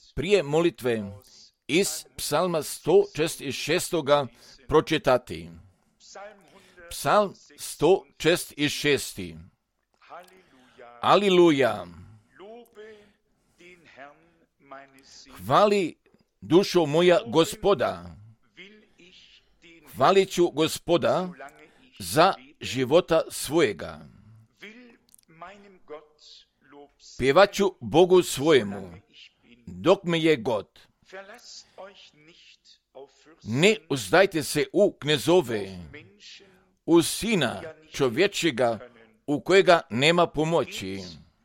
prije molitve iz psalma 146. pročitati. Psalm 146. Aliluja. Hvali dušo moja Gospoda. Hvalit ću Gospoda za života svojega. Pjevat ću Bogu svojemu, dok me je god. Ne uzdajte se u knezove, u sina čovječega, u kojega nema pomoći.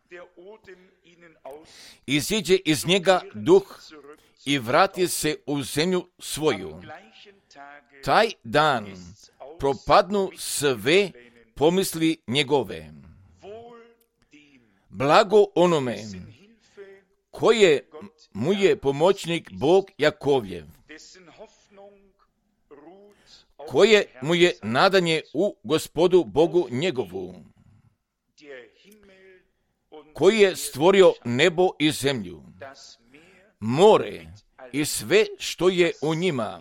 Iziđe iz njega duh i vrati se u zemlju svoju. Taj dan propadnu sve pomisli njegove. Blago onome koje mu je pomoćnik Bog Jakovljev, koje mu je nadanje u Gospodu Bogu njegovu, koji je stvorio nebo i zemlju, more i sve što je u njima,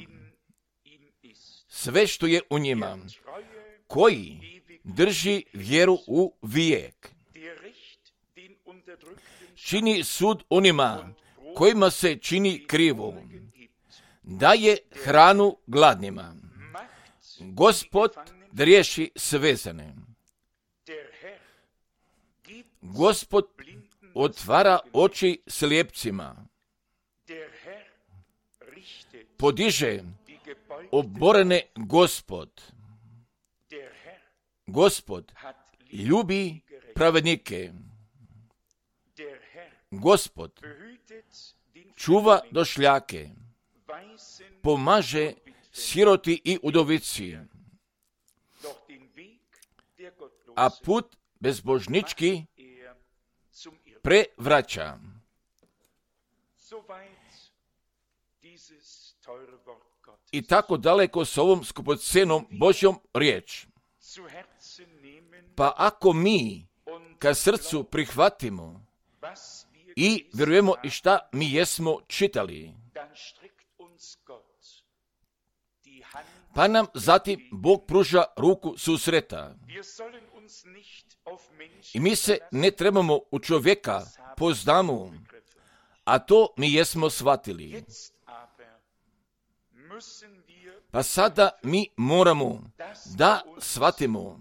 koji drži vjeru u vijek, čini sud onima kojima se čini krivo, daje hranu gladnima. Gospod riješi svezane. Gospod otvara oči slijepcima. Podiže oborene Gospod. Gospod ljubi pravednike. Gospod čuva došljake. Pomaže siroti i udovici. A put bezbožnički prevraća. I tako daleko s ovom skupocenom Božjom riječ. Pa ako mi ka srcu prihvatimo i vjerujemo i šta mi jesmo čitali, pa nam zatim Bog pruža ruku susreta. I mi se ne trebamo u čovjeka pozdamu, a to mi jesmo shvatili. Pa sada mi moramo da shvatimo,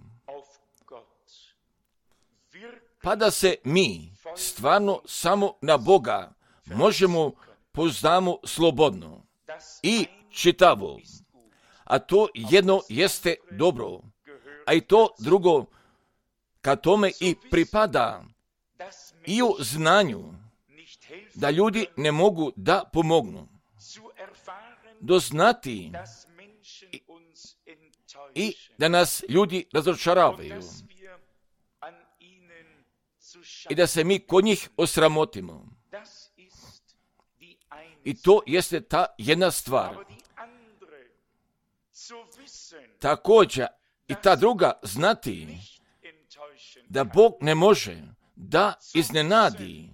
pa da se mi stvarno samo na Boga možemo pozdamo slobodno i čitavo. A to jedno jeste dobro, a i to drugo ka tome i pripada i u znanju da ljudi ne mogu da pomognu. Doznati i da nas ljudi razočaravaju i da se mi kod njih osramotimo. I to jeste ta jedna stvar. Također i ta druga znati da Bog ne može da iznenadi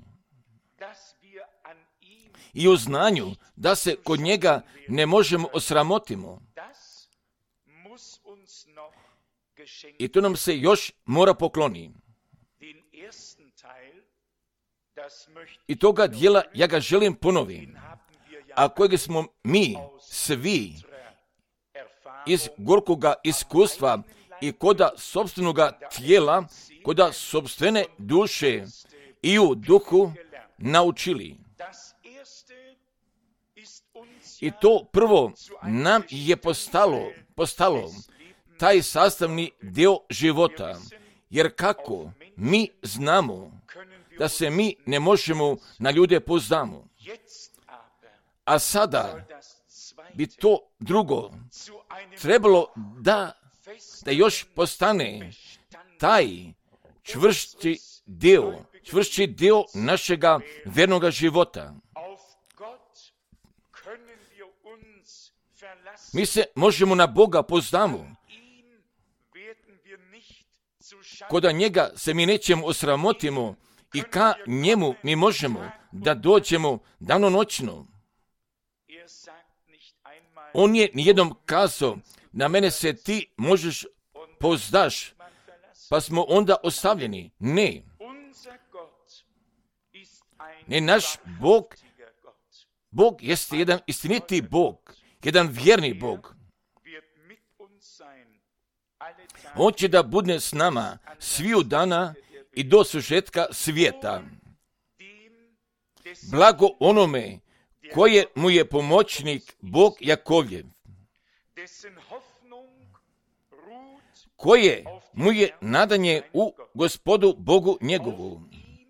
i u znanju da se kod njega ne možemo osramotimo. I to nam se još mora pokloniti. I toga dijela ja ga želim ponoviti, a kojeg smo mi svi iz gorkoga iskustva i koda sopstvenoga tijela, koda sopstvene duše i u duhu naučili. I to prvo nam je postalo taj sastavni dio života, jer kako mi znamo da se mi ne možemo na ljude pozdamo. A sada bi to drugo trebalo da još postane taj čvršći dio našega vernoga života. Mi se možemo na Boga pozdamo. Koda njega se mi nećemo osramotimo i ka njemu mi možemo da dođemo danonoćno. On je nijednom kazao, na mene se ti možeš pozdaš, pa smo onda ostavljeni. Ne. Ne, naš Bog jeste jedan istiniti Bog, jedan vjerni Bog. On će da bude s nama sviju dana i do svršetka svijeta. Blago onome koje mu je pomoćnik Bog Jakovljev, koje mu je nadanje u Gospodu Bogu njegovu,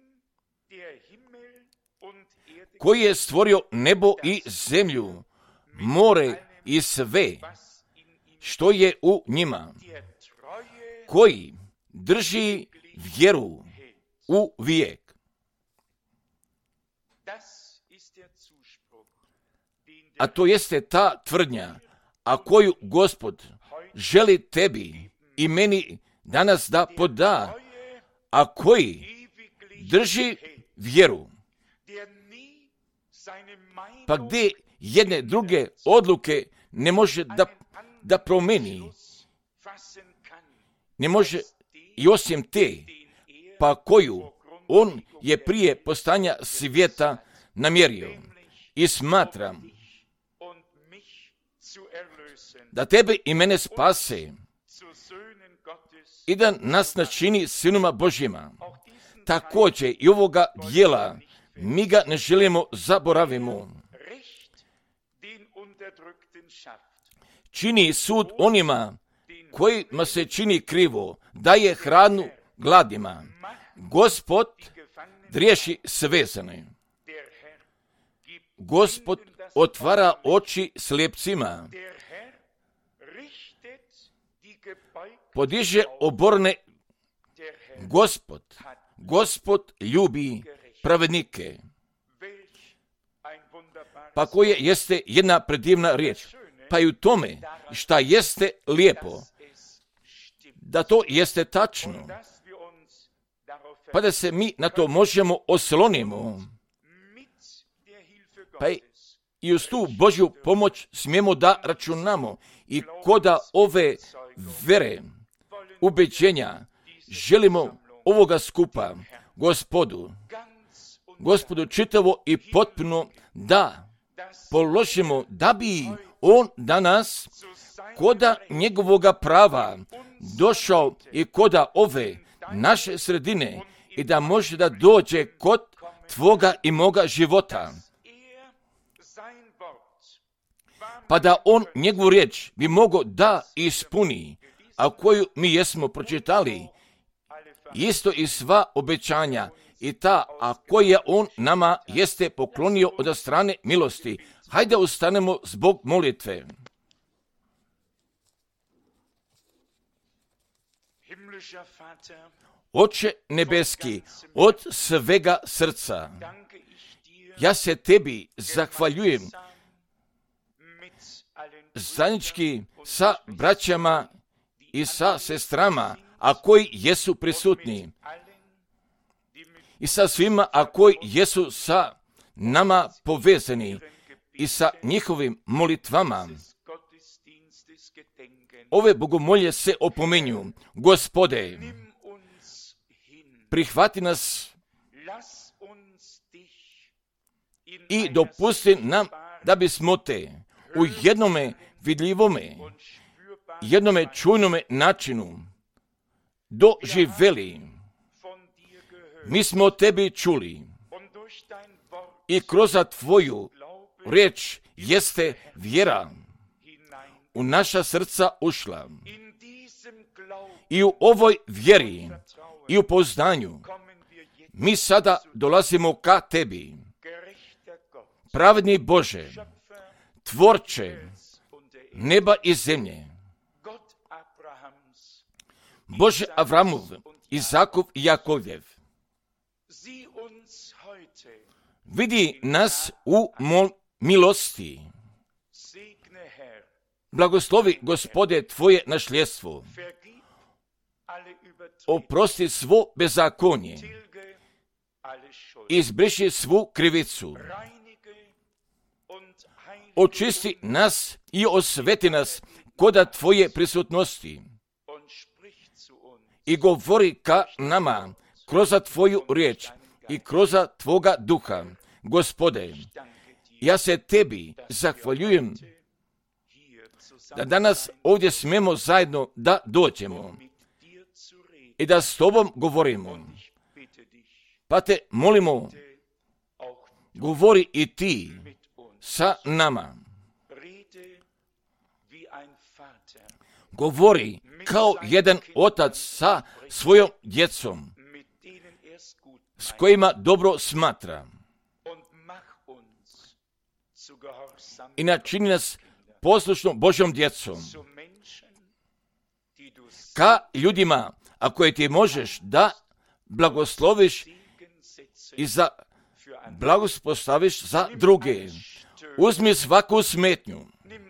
koji je stvorio nebo i zemlju, more i sve što je u njima, koji drži vjeru u vijek. A to jeste ta tvrdnja, a koju Gospod želi tebi i meni danas da poda, a koji drži vjeru. Pa gdje jedne druge odluke ne može da promeni, ne može i osim te, pa koju on je prije postanja svijeta namjerio i smatram da tebe i mene spase i da nas načini sinuma Božjima. Također i ovoga dijela mi ga ne želimo zaboravimo. Čini sud onima kojima se čini krivo, daje hranu gladima. Gospod riješi svezane. Gospod otvara oči slijepcima. Podiže oborne. Gospod ljubi pravednike. Pa koje jeste jedna predivna riječ. Pa i u tome šta jeste lijepo, da to jeste tačno, pa da se mi na to možemo oslonimo, pa i uz tu Božju pomoć smijemo da računamo i koda ove vere, ubeđenja, želimo ovoga skupa Gospodu čitavo i potpuno da položimo, da bi on danas koda njegovoga prava došao i koda ove naše sredine i da može da dođe kod tvoga i moga života. Pa da on njegovu riječ bi mogao da ispuni, a koju mi jesmo pročitali, isto i sva obećanja i ta, a koja on nama jeste poklonio od strane milosti. Hajde ustanemo zbog molitve. Oče nebeski, od svega srca, ja se tebi zahvaljujem zajednički sa braćama i sa sestrama, a koji jesu prisutni, i sa svima, a koji jesu sa nama povezani i sa njihovim molitvama. Ove bogomolje se opominju. Gospode, prihvati nas i dopusti nam da bismo te u jednome vidljivome, jednome čujnome načinu doživeli. Mi smo tebi čuli i kroz tvoju riječ jeste vjera u naša srca ušla. I u ovoj vjeri i u poznanju mi sada dolazimo ka tebi. Pravedni Bože, tvorče neba i zemlje, Bože Avramov, Izakov i Jakovljev, vidi nas u milosti. Blagoslovi, Gospode, tvoje našljedstvo. Oprosti svo bezakonje izbriši svu krivicu. Očisti nas i osveti nas koda Tvoje prisutnosti i govori ka nama kroz Tvoju riječ i kroz Tvoga duha. Gospode, ja se Tebi zahvaljujem da danas ovdje smemo zajedno da dođemo i da s Tobom govorimo. Pa te molimo, govori i Ti sa nama. Govori kao jedan otac sa svojom djecom, s kojima dobro smatra. I načini nas poslušnom Božjom djecom. Ka ljudima, a koje Ti možeš da blagosloviš i za blagospostaviš za druge. Uzmi svaku smetnju.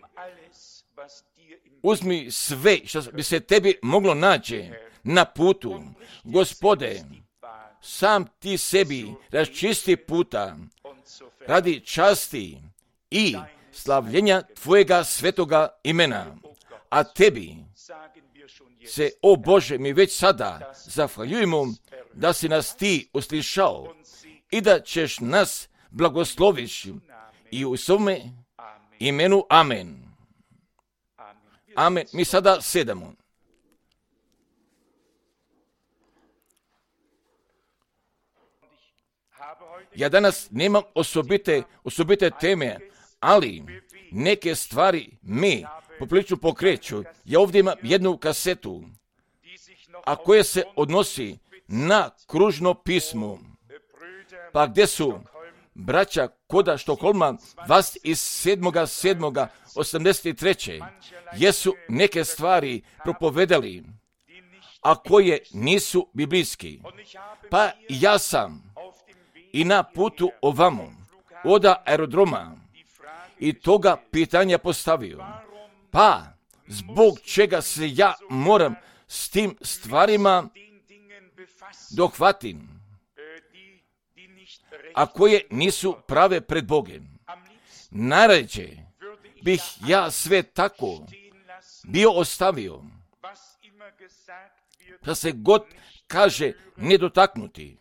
Uzmi sve što bi se Tebi moglo naći na putu. Gospode, sam Ti sebi raščisti puta radi časti i slavljenja Tvojega svetoga imena. A Tebi se, o Bože, mi već sada zahvaljujemo da si nas Ti uslišao i da ćeš nas blagosloviš i u svome imenu. Amen. Amen. Mi sada sedamo. Ja danas nemam osobite teme, ali neke stvari me poprilično pokreću. Ja ovdje imam jednu kasetu, a koja se odnosi na kružno pismo. Pa gdje su braća koda Štokholma vas iz 7.7.83. jesu neke stvari propovedali, a koje nisu biblijski. Pa ja sam i na putu ovamo od aerodroma i toga pitanja postavio. Pa zbog čega se ja moram s tim stvarima dohvatim, a koje nisu prave pred Bogom. Najrađe bih ja sve tako bio ostavio, da se god kaže nedotaknuti.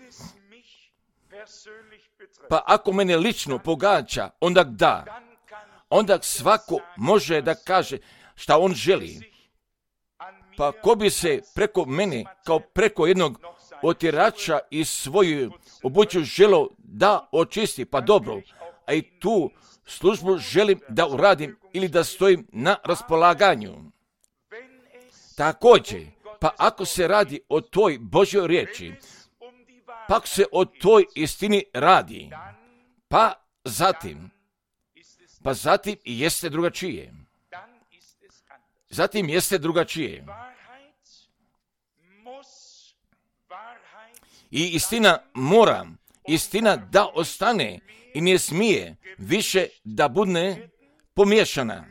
Pa ako mene lično pogađa, onda da. Onda svako može da kaže šta on želi. Pa ko bi se preko mene, kao preko jednog otirača i svoju obuću želo da očisti, pa dobro, a i tu službu želim da uradim ili da stojim na raspolaganju. Također, pa ako se radi o toj Božjoj riječi, pa ako se o toj istini radi, pa zatim i jeste drugačije. Zatim jeste drugačije. I istina da ostane i ne smije više da bude pomiješana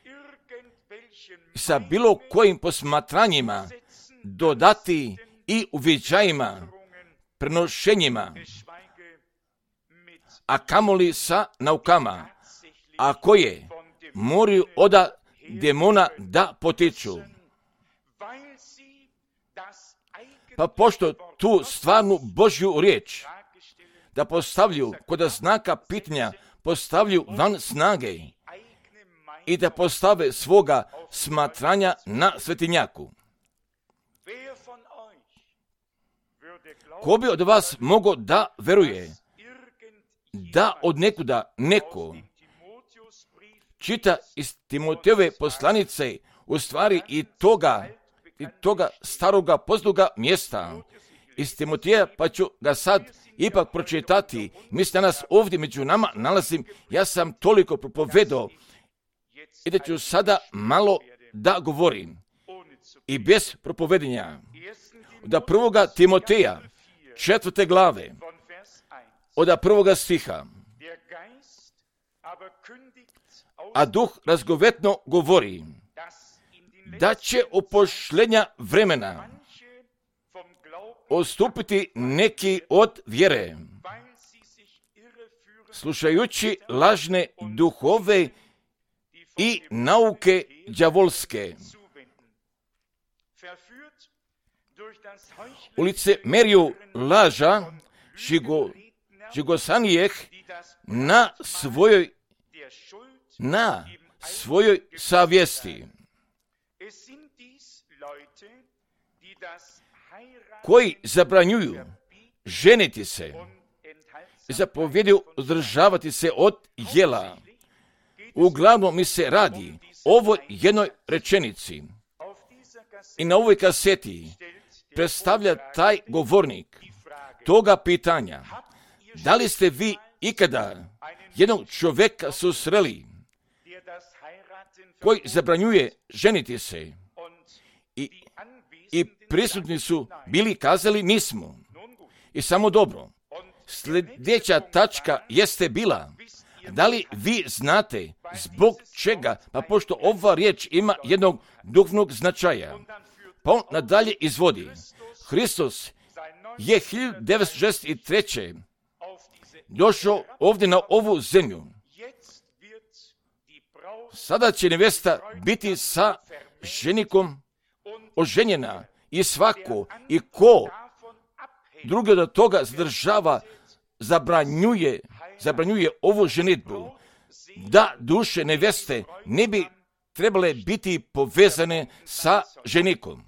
sa bilo kojim posmatranjima, dodati i uviđajima, prenošenjima, a kamoli sa naukama, a koje moraju od demona da potiču. Pa pošto tu stvarnu Božju riječ da postavlju kod znaka pitanja, postavlju van snage i da postave svoga smatranja na svetinjaku. Ko bi od vas mogao da veruje da od nekuda neko čita iz Timotejove poslanice u stvari i toga staroga poznaga mjesta iz Timoteja, pa ću ga sad ipak pročitati. Mi se danas ovdje među nama nalazim, ja sam toliko propovedao i da ću sada malo da govorim i bez propovedenja. Od prvoga Timoteja, 4. glave, od 1. stiha. A duh razgovetno govori da će upošljenja vremena odstupiti neki od vjere, slušajući lažne duhove i nauke đavolske. U licemeriju laža žigosanijeh na svojoj savjesti, koji zabranjuju ženiti se i zapovjeduju uzdržavati se od jela. Uglavnom mi se radi o ovoj jednoj rečenici i na ovoj kaseti predstavlja taj govornik toga pitanja: da li ste vi ikada jednog čovjeka susreli koji zabranjuje ženiti se i prisutni su bili kazali nismo. I samo dobro. Sljedeća tačka jeste bila: da li vi znate zbog čega? Pa pošto ova riječ ima jednog duhovnog značaja, pa on nadalje izvodi. Hristos je 1963. došao ovdje na ovu zemlju. Sada će nevesta biti sa ženikom oženjena i svako i ko drugi od toga zadržava, zabranjuje ovu ženitbu, da duše neveste ne bi trebale biti povezane sa ženikom.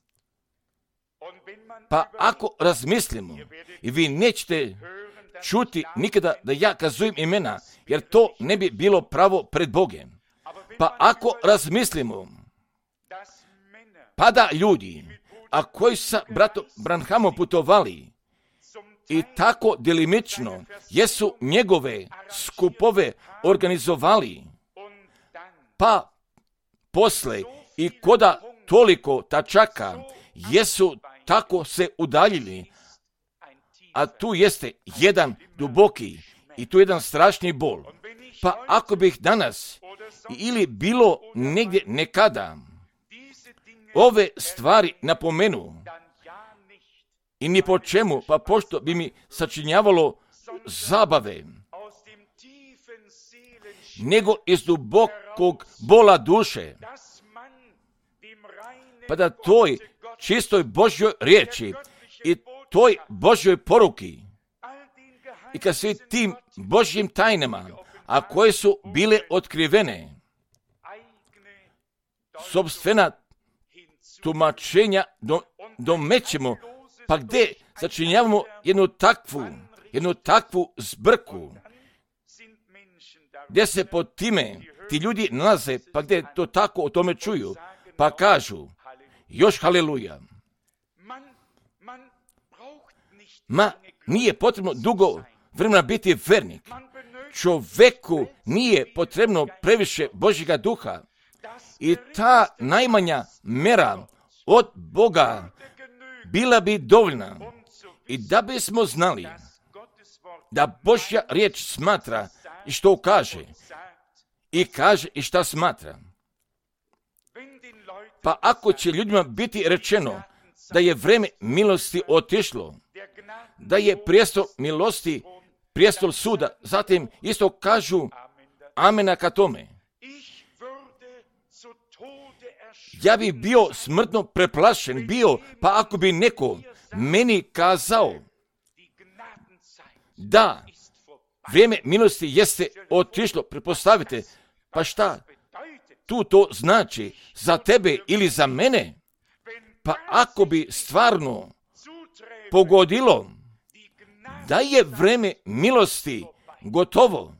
Pa ako razmislimo, i vi nećete čuti nikada da ja kazujem imena, jer to ne bi bilo pravo pred Bogom. Pa ako razmislimo, pa da ljudi, a koji sa bratom Branhamom putovali i tako delimično jesu njegove skupove organizovali, pa posle i koda toliko tačaka jesu tako se udaljili, a tu jeste jedan duboki i tu jedan strašni bol. Pa ako bih danas ili bilo negdje nekada ove stvari napomenu i ni po čemu, pa pošto bi mi sačinjavalo zabave, nego iz dubokog bola duše, pa da toj čistoj Božjoj riječi i toj Božjoj poruki i kad svi tim Božjim tajnama, a koje su bile otkrivene, sopstvena tumačenja domećemo, pa gdje začinjavamo jednu takvu zbrku, gdje se pod time ti ljudi nalaze, pa gdje to tako o tome čuju, pa kažu još haleluja. Ma nije potrebno dugo vremena biti vernik. Čovjeku nije potrebno previše Božjega duha i ta najmanja mera od Boga bila bi dovoljna. I da bismo znali da Božja riječ smatra i što kaže i šta smatra. Pa ako će ljudima biti rečeno da je vrijeme milosti otišlo, da je prijestol milosti prijestol suda, zatim isto kažu amena ka tome. Ja bi bio smrtno preplašen pa ako bi neko meni kazao da vrijeme milosti jeste otišlo, pretpostavite, pa šta tu to znači za tebe ili za mene? Pa ako bi stvarno pogodilo da je vrijeme milosti gotovo,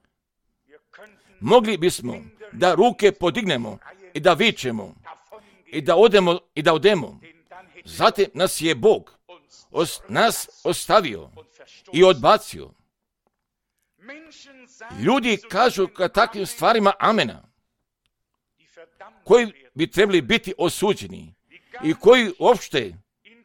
mogli bismo da ruke podignemo i da vičemo i da odemo. Zatim nas je Bog nas ostavio i odbacio. Ljudi kažu ka takvim stvarima amena, koji bi trebali biti osuđeni i koji uopšte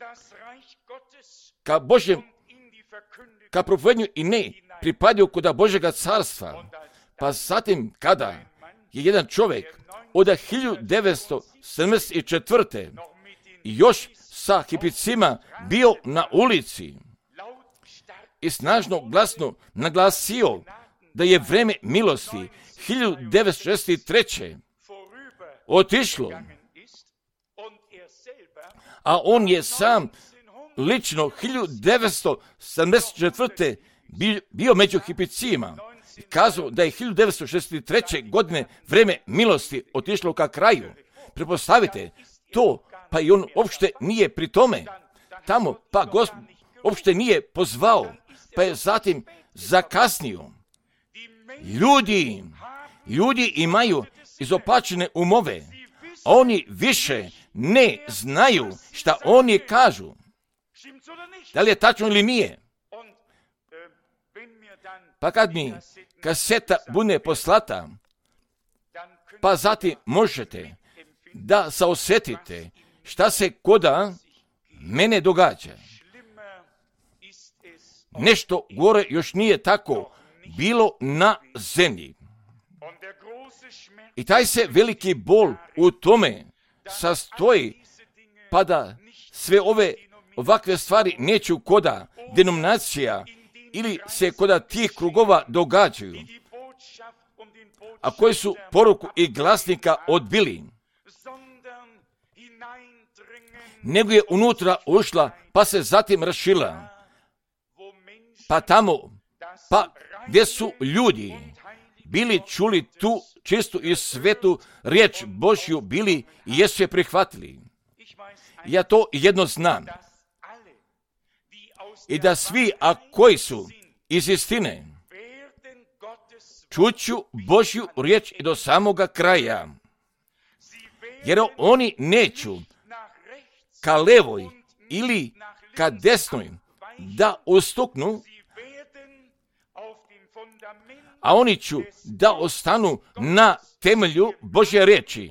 ka Božjem, ka propovednju i ne pripadaju kod Božjega carstva. Pa zatim kada je jedan čovjek od 1974. još sa hipicima bio na ulici i snažno glasno naglasio da je vreme milosti 1963. otišlo, a on je sam lično 1974. bio među hipicima i kazao da je 1963. godine vreme milosti otišlo ka kraju. Pretpostavite to, pa i on uopšte nije pri tome tamo, pa Gospod uopšte nije pozvao, pa je zatim zakasnio. Ljudi imaju izopačene umove, a oni više ne znaju šta oni kažu. Da li je tačno ili nije? Pa kad mi kaseta bude poslata, pa zatim možete da saosetite šta se koda mene događa. Nešto gore još nije tako bilo na zemlji. I taj se veliki bol u tome sastoji, pa da sve ovakve stvari neću koda denominacija ili se koda tih krugova događaju, a koji su poruku i glasnika odbili, nego je unutra ušla, pa se zatim rašila, pa tamo, pa gdje su ljudi bili čuli tu čistu i svetu riječ Božju, bili i jesu je prihvatili. Ja to jedno znam. I da svi, a koji su iz istine, čuću Božju riječ i do samoga kraja. Jer oni neću ka levoj ili ka desnoj da ustuknu, a oni ću da ostanu na temelju Božje riječi,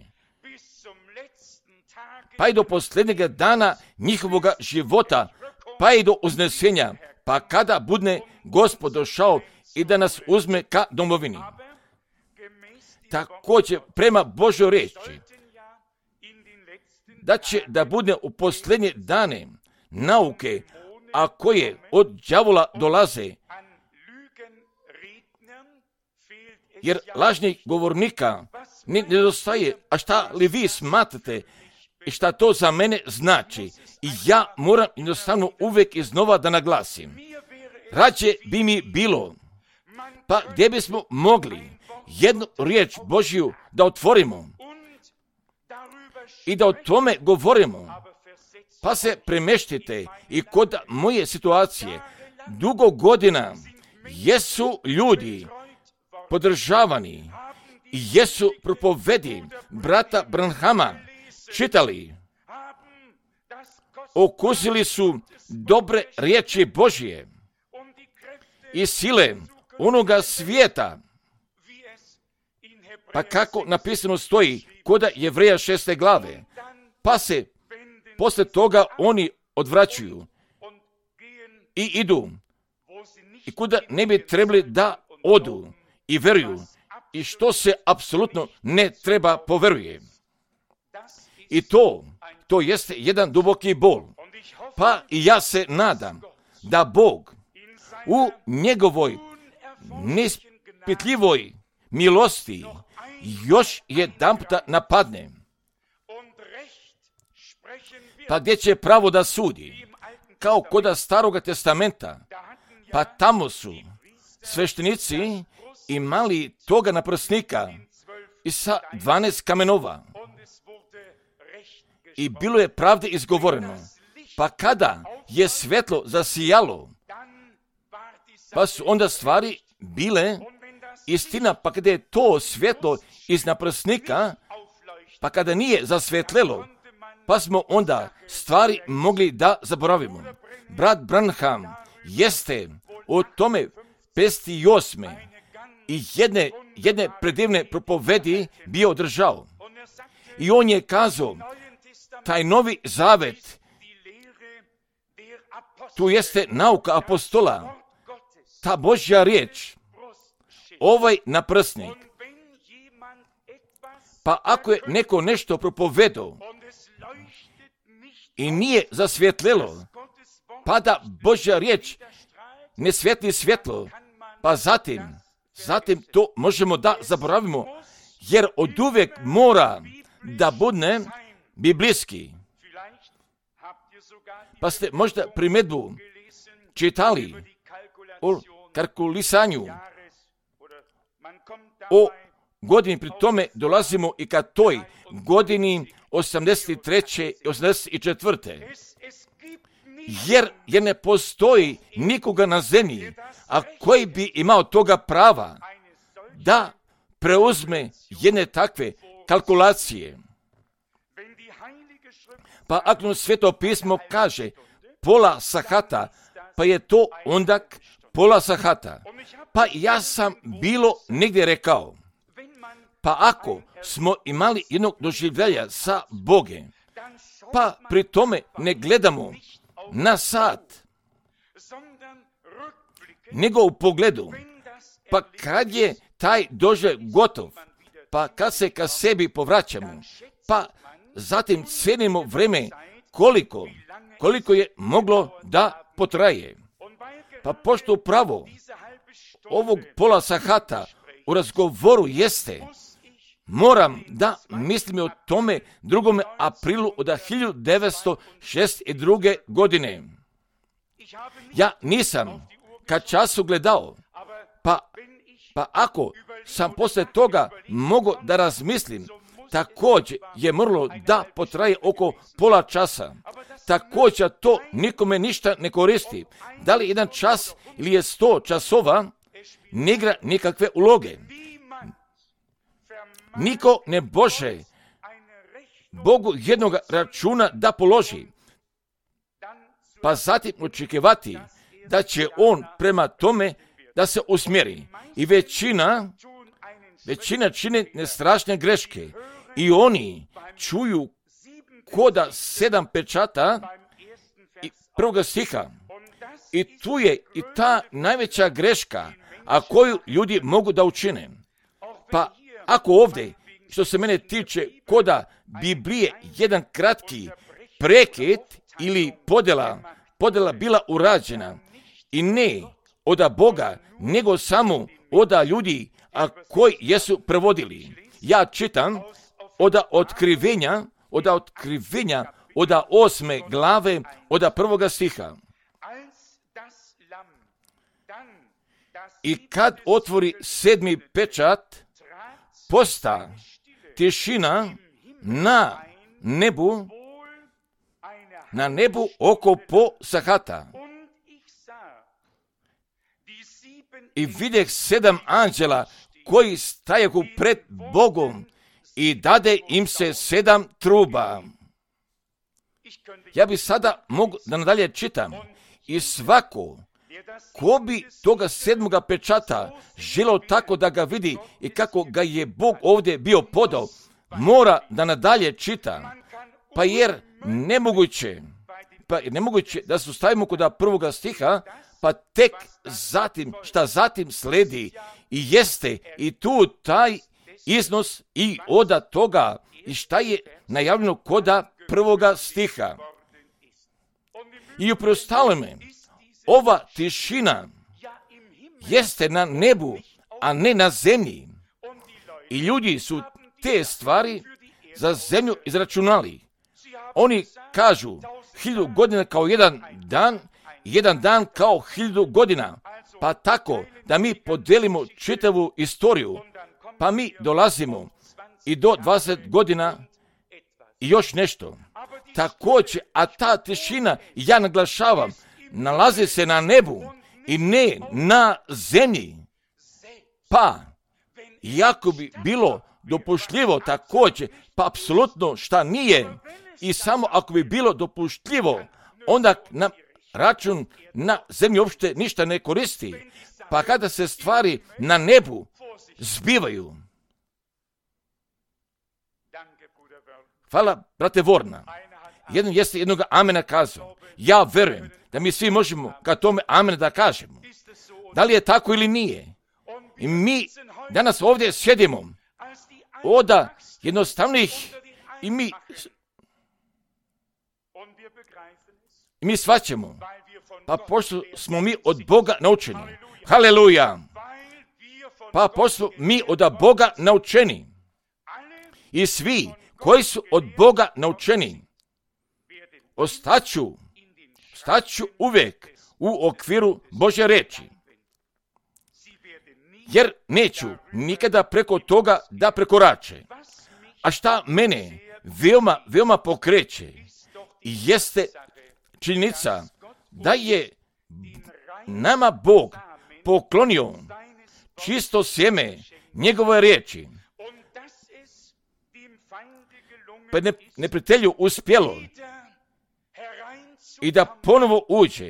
pa i do posljednjega dana njihovoga života, pa i do uznesenja, pa kada bude Gospod došao i da nas uzme ka domovini. Također, prema Božoj riječi, da će da bude u posljednje dane nauke, a koje od đavola dolaze, jer lažnih govornika ne nedostaje. A šta li vi smatrate i šta to za mene znači? I ja moram jednostavno uvijek iznova da naglasim. Rađe bi mi bilo, pa gdje bismo mogli jednu riječ Božju da otvorimo i da o tome govorimo, pa se premeštite i kod moje situacije. Dugo godina jesu ljudi podržavani i jesu propovedi brata Branhama čitali, okusili su dobre riječi Božje i sile onoga svijeta, pa kako napisano stoji koda Jevreja 6. glave, pa se posle toga oni odvraćaju i idu i kuda ne bi trebali da odu i veruju, i što se apsolutno ne treba poveruje. I to jeste jedan duboki bol. Pa i ja se nadam da Bog u njegovoj neispitljivoj milosti još jedanputa napadne, pa gdje će pravo da sudi, kao koda Staroga testamenta, pa tamo su sveštenici imali toga naprsnika i sa 12 kamenova i bilo je pravde izgovoreno. Pa kada je svetlo zasijalo, pa su onda stvari bile istina, pa kada je to svetlo iz naprsnika, pa kada nije zasvetlelo, pa smo onda stvari mogli da zaboravimo. Brat Branham jeste o tome 58. i jedne predivne propovedi bio održao. I on je kazao, taj novi zavet, tu jeste nauka apostola, ta Božja riječ, ovaj naprsnik. Pa ako je neko nešto propovedao i nije zasvjetlilo, pa da Božja riječ ne svijetli svjetlo, pa zatim to možemo da zaboravimo, jer oduvijek mora da bude biblijski. Pa ste možda primjedbu čitali o kalkulisanju, o godini, pri tome dolazimo i ka toj godini 83. i 84. Jer ne postoji nikoga na zemlji, a koji bi imao toga prava da preuzme jedne takve kalkulacije. Pa ako Sveto pismo kaže pola sahata, pa je to onda pola sahata. Pa ja sam bilo negdje rekao, pa ako smo imali jednog doživljaja sa Bogom, pa pri tome ne gledamo na sat, nego u pogledu, pa kad je taj doživljaj gotov, pa kad se ka sebi povraćamo, pa zatim cijenimo vreme koliko je moglo da potraje. Pa pošto upravo ovog pola sahata u razgovoru jeste, moram da mislim o tome 2. aprilu od 1962. godine. Ja nisam ka času gledao, pa ako sam poslije toga mogao da razmislim, također je moralo da potraje oko pola časa. Također to nikome ništa ne koristi. Da li 1 čas ili je 100 časova, ne igra nikakve uloge. Niko ne može Bogu jednog računa da položi, pa zatim očekivati da će on prema tome da se usmjeri. I većina čine nestrašne greške i oni čuju koda 7 pečata i 1. stiha. I tu je i ta najveća greška, a koju ljudi mogu da učine. Pa ako ovdje, što se mene tiče, koda Biblije jedan kratki prekid ili podjela bila urađena i ne oda Boga, nego samo oda ljudi, a koji jesu prevodili. Ja čitam oda otkrivenja, oda 8. glave, oda 1. stiha. I kad otvori 7. pečat, posta tišina na nebu oko po sahata. I vidjeh 7 anđela koji stajahu pred Bogom i dade im se 7 truba. Ja bi sada mogu da nadalje čitam. I svako ko bi toga 7. pečata želeo tako da ga vidi i kako ga je Bog ovdje bio podao, mora da nadalje čita. Pa jer nemoguće da se stavimo kod 1. stiha, pa tek zatim, šta zatim sledi i jeste i tu taj iznos i oda toga i šta je najavljeno koda 1. stiha. I u preostalome, ova tišina jeste na nebu, a ne na zemlji. I ljudi su te stvari za zemlju izračunali. Oni kažu 1000 godina kao jedan dan kao 1000 godina. Pa tako da mi podelimo čitavu istoriju, pa mi dolazimo i do 20 godina i još nešto. Također, a ta tišina, ja naglašavam, nalazi se na nebu i ne na zemlji. Pa, iako bi bilo dopuštljivo također, pa apsolutno šta nije, i samo ako bi bilo dopuštljivo, onda na račun na zemlji uopšte ništa ne koristi. Pa kada se stvari na nebu zbivaju. Hvala, brate Vorna. Jedan jeste jednoga amena kazao. Ja verujem da mi svi možemo ka tome amen da kažemo. Da li je tako ili nije? I mi danas ovdje sjedimo oda jednostavnih i mi Mi shvaćamo, pa pošto smo mi od Boga naučeni. Haleluja! Pa pošto mi od Boga naučeni. I svi koji su od Boga naučeni, ostaću uvijek u okviru Božje reči. Jer neću nikada preko toga da prekorače. A šta mene veoma pokreće, jeste činjenica da je nama Bog poklonio čisto sjeme njegove riječi. Pa neprijatelju uspjelo i da ponovo uđe,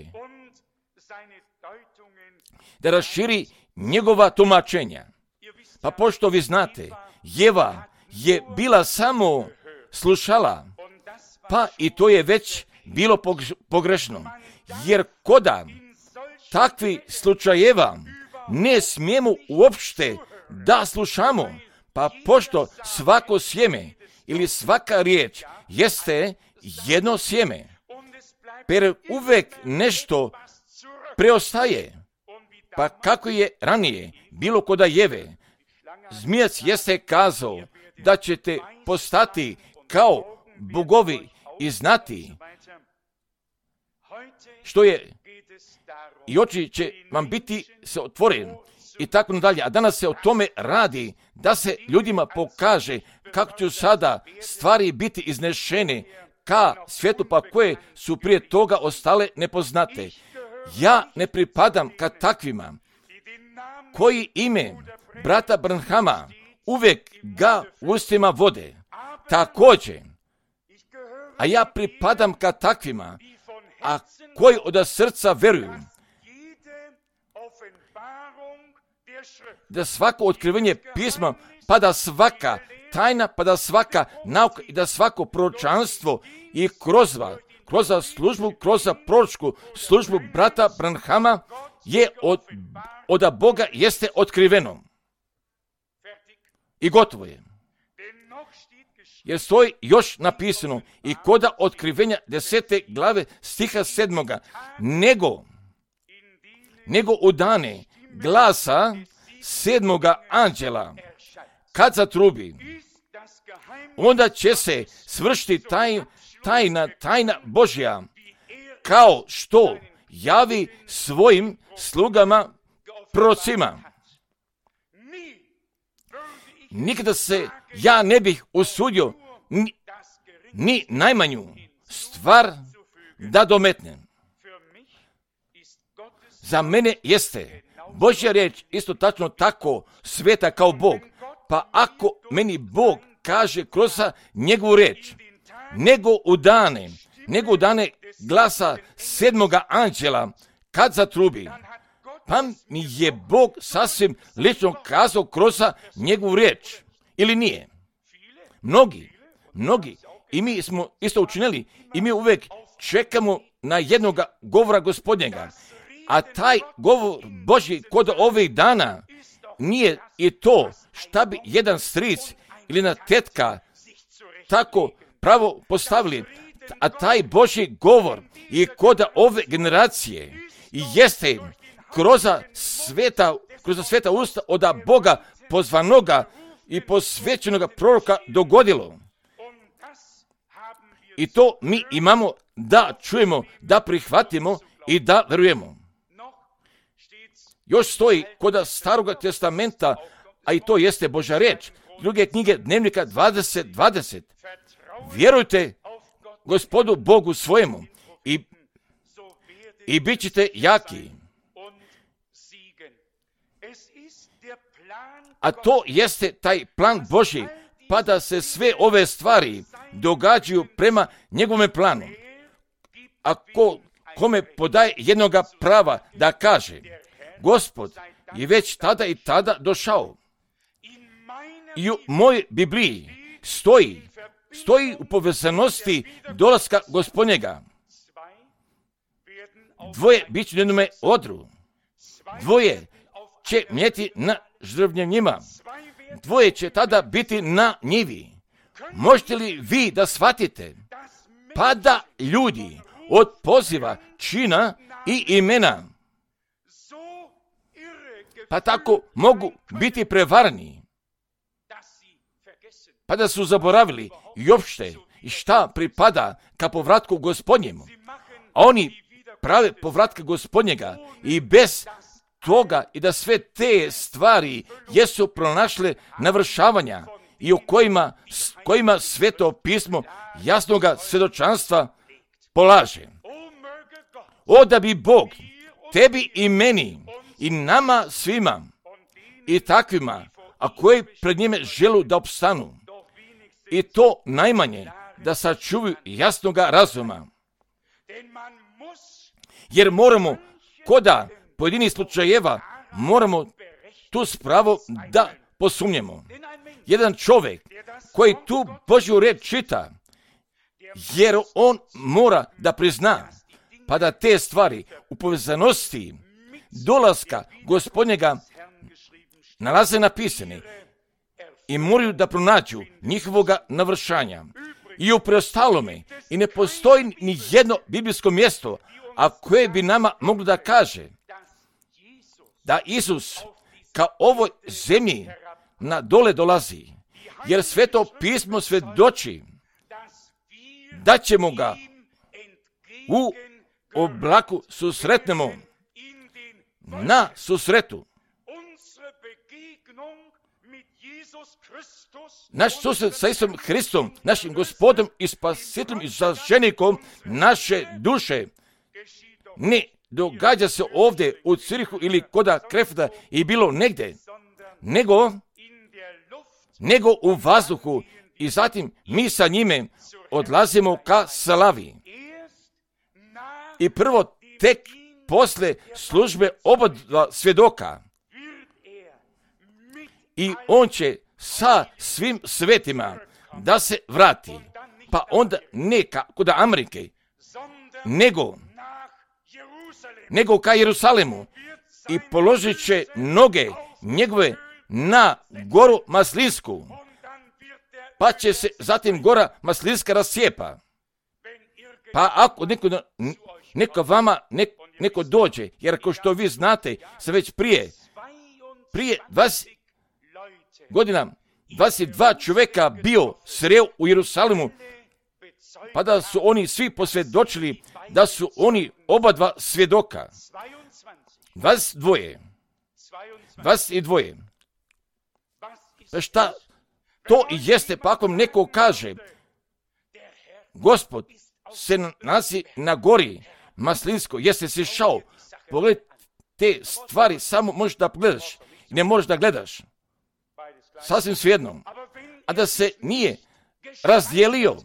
da raširi njegova tumačenja. Pa pošto vi znate, Jeva je bila samo slušala, pa i to je već bilo pogrešno. Jer koda takvi slučajeva ne smijemo uopšte da slušamo, pa pošto svako sjeme ili svaka riječ jeste jedno sjeme, per uvek nešto preostaje. Pa kako je ranije bilo koda Jeve, zmijac jeste kazao da ćete postati kao bogovi i znati što je i oči će vam biti se otvoreni i tako nadalje. A danas se o tome radi da se ljudima pokaže kako će sada stvari biti iznešene ka svijetu, pa koje su prije toga ostale nepoznate. Ja ne pripadam ka takvima koji ime brata Branhama uvijek ga ustima vode. Također, a ja pripadam ka takvima, a koji od srca veruju da svako otkrivenje pisma, pa da svaka tajna, pa da svaka nauka i da svako proročanstvo i kroz službu, kroz proročku službu brata Branhama je od Boga jeste otkriveno. I gotovo je. Jer stoji još napisano i koda otkrivenja 10. glave stiha 7. nego u dane glasa 7. anđela, kad zatrubi, onda će se svršiti tajna Božja, kao što javi svojim slugama prorocima. Nikada se ja ne bih usudio ni najmanju stvar da dometnem. Za mene jeste Božja riječ isto tačno tako sveta kao Bog. Pa ako meni Bog kaže kroz njegovu riječ, nego u dane glasa 7. anđela kad zatrubi, pa mi je Bog sasvim lično kazao kroz njegovu riječ. Ili nije? Mnogi, i mi smo isto učinili, i mi uvijek čekamo na jednoga govora Gospodnjega. A taj govor Božji kod ovih dana nije i to šta bi jedan stric ili jedna tetka tako pravo postavili. A taj Božji govor i kod ove generacije i jeste kroz sveta usta od Boga pozvanoga i posvećenoga proroka dogodilo. I to mi imamo da čujemo, da prihvatimo i da verujemo. Još stoji kod Staroga testamenta, a i to jeste Božja riječ, druge knjige Dnevnika 20:20. Vjerujte Gospodu Bogu svojemu i bit ćete jaki. A to jeste taj plan Božji, pa da se sve ove stvari događaju prema njegovom planu. Ako kome podaje jednoga prava da kaže, Gospod je već tada i tada došao. I u mojoj Bibliji stoji u povezanosti dolaska Gospodnjega. Dvoje bit će na jednome odru. Dvoje će mljeti na žrvnjenjima. Dvoje će tada biti na njivi. Možete li vi da shvatite? Pa da ljudi od poziva, čina i imena. Pa tako mogu biti prevarni, pa da su zaboravili i uopšte i šta pripada ka povratku Gospodnjemu. A oni prave povratka Gospodnjega i bez toga i da sve te stvari jesu pronašle navršavanja i u kojima Sveto pismo jasnoga svjedočanstva polaže. O da bi Bog tebi i meni i nama svima i takvima, a koji pred njime želu da opstanu, i to najmanje da sačuvaju jasnoga razuma. Jer moramo, koda pojedinih slučajeva, moramo tu spravo da posumnjemo. Jedan čovjek koji tu Božju riječ čita, jer on mora da prizna, pa da te stvari u povezanosti dolaska Gospodnjega nalaze napisane i moraju da pronađu njihovoga navršanja. I u preostalome i ne postoji ni jedno biblijsko mjesto, a koje bi nama moglo da kaže da Isus ka ovoj zemlji na dole dolazi, jer Sveto pismo svjedoči da ćemo ga u oblaku susretnemo na susretu. Naš susret sa Isusom Hristom, našim Gospodom i Spasiteljem i zaštitnikom naše duše, ne događa se ovdje u Cirihu ili koda Krefta i bilo negdje, nego u vazduhu, i zatim mi sa njime odlazimo ka slavi. I prvo tek posle službe oba svjedoka i on će sa svim svetima da se vrati, pa onda ne kod Amerike, nego ka Jerusalemu, i položit će noge njegove na goru Maslinsku, pa će se zatim gora Maslinska rascijepa. Pa ako neko vama neko dođe, jer ako što vi znate, se već prije 20 godina 22 čovjeka bio sreo u Jerusalimu, pa da su oni svi posvjedočili da su oni oba dva svjedoka. 22. Pa šta to i jeste, pa ako neko kaže Gospod se nalazi na gori Maslinsko, jeste si šao, pogledaj te stvari, samo možeš da pogledaš i ne možeš da gledaš. Sasvim svejedno. A da se nije razdijelio,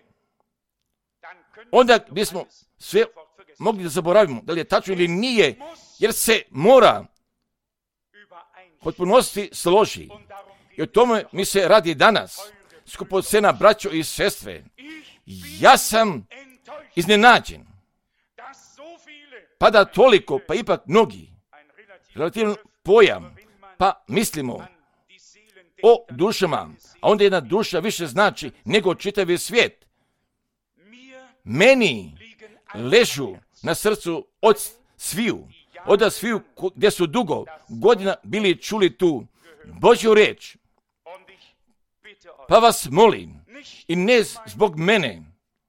onda bismo sve mogli da zaboravimo, da li je tačno ili nije, jer se mora potpunosti složi. I o tome mi se radi danas, skupocena braćo i sestre. Ja sam iznenađen, pa da toliko, pa ipak mnogi, relativan pojam, pa mislimo o dušama, a onda jedna duša više znači nego čitavi svijet. Meni ležu na srcu od sviju gdje su dugo godina bili čuli tu Božju riječ. Pa vas molim, i ne zbog mene,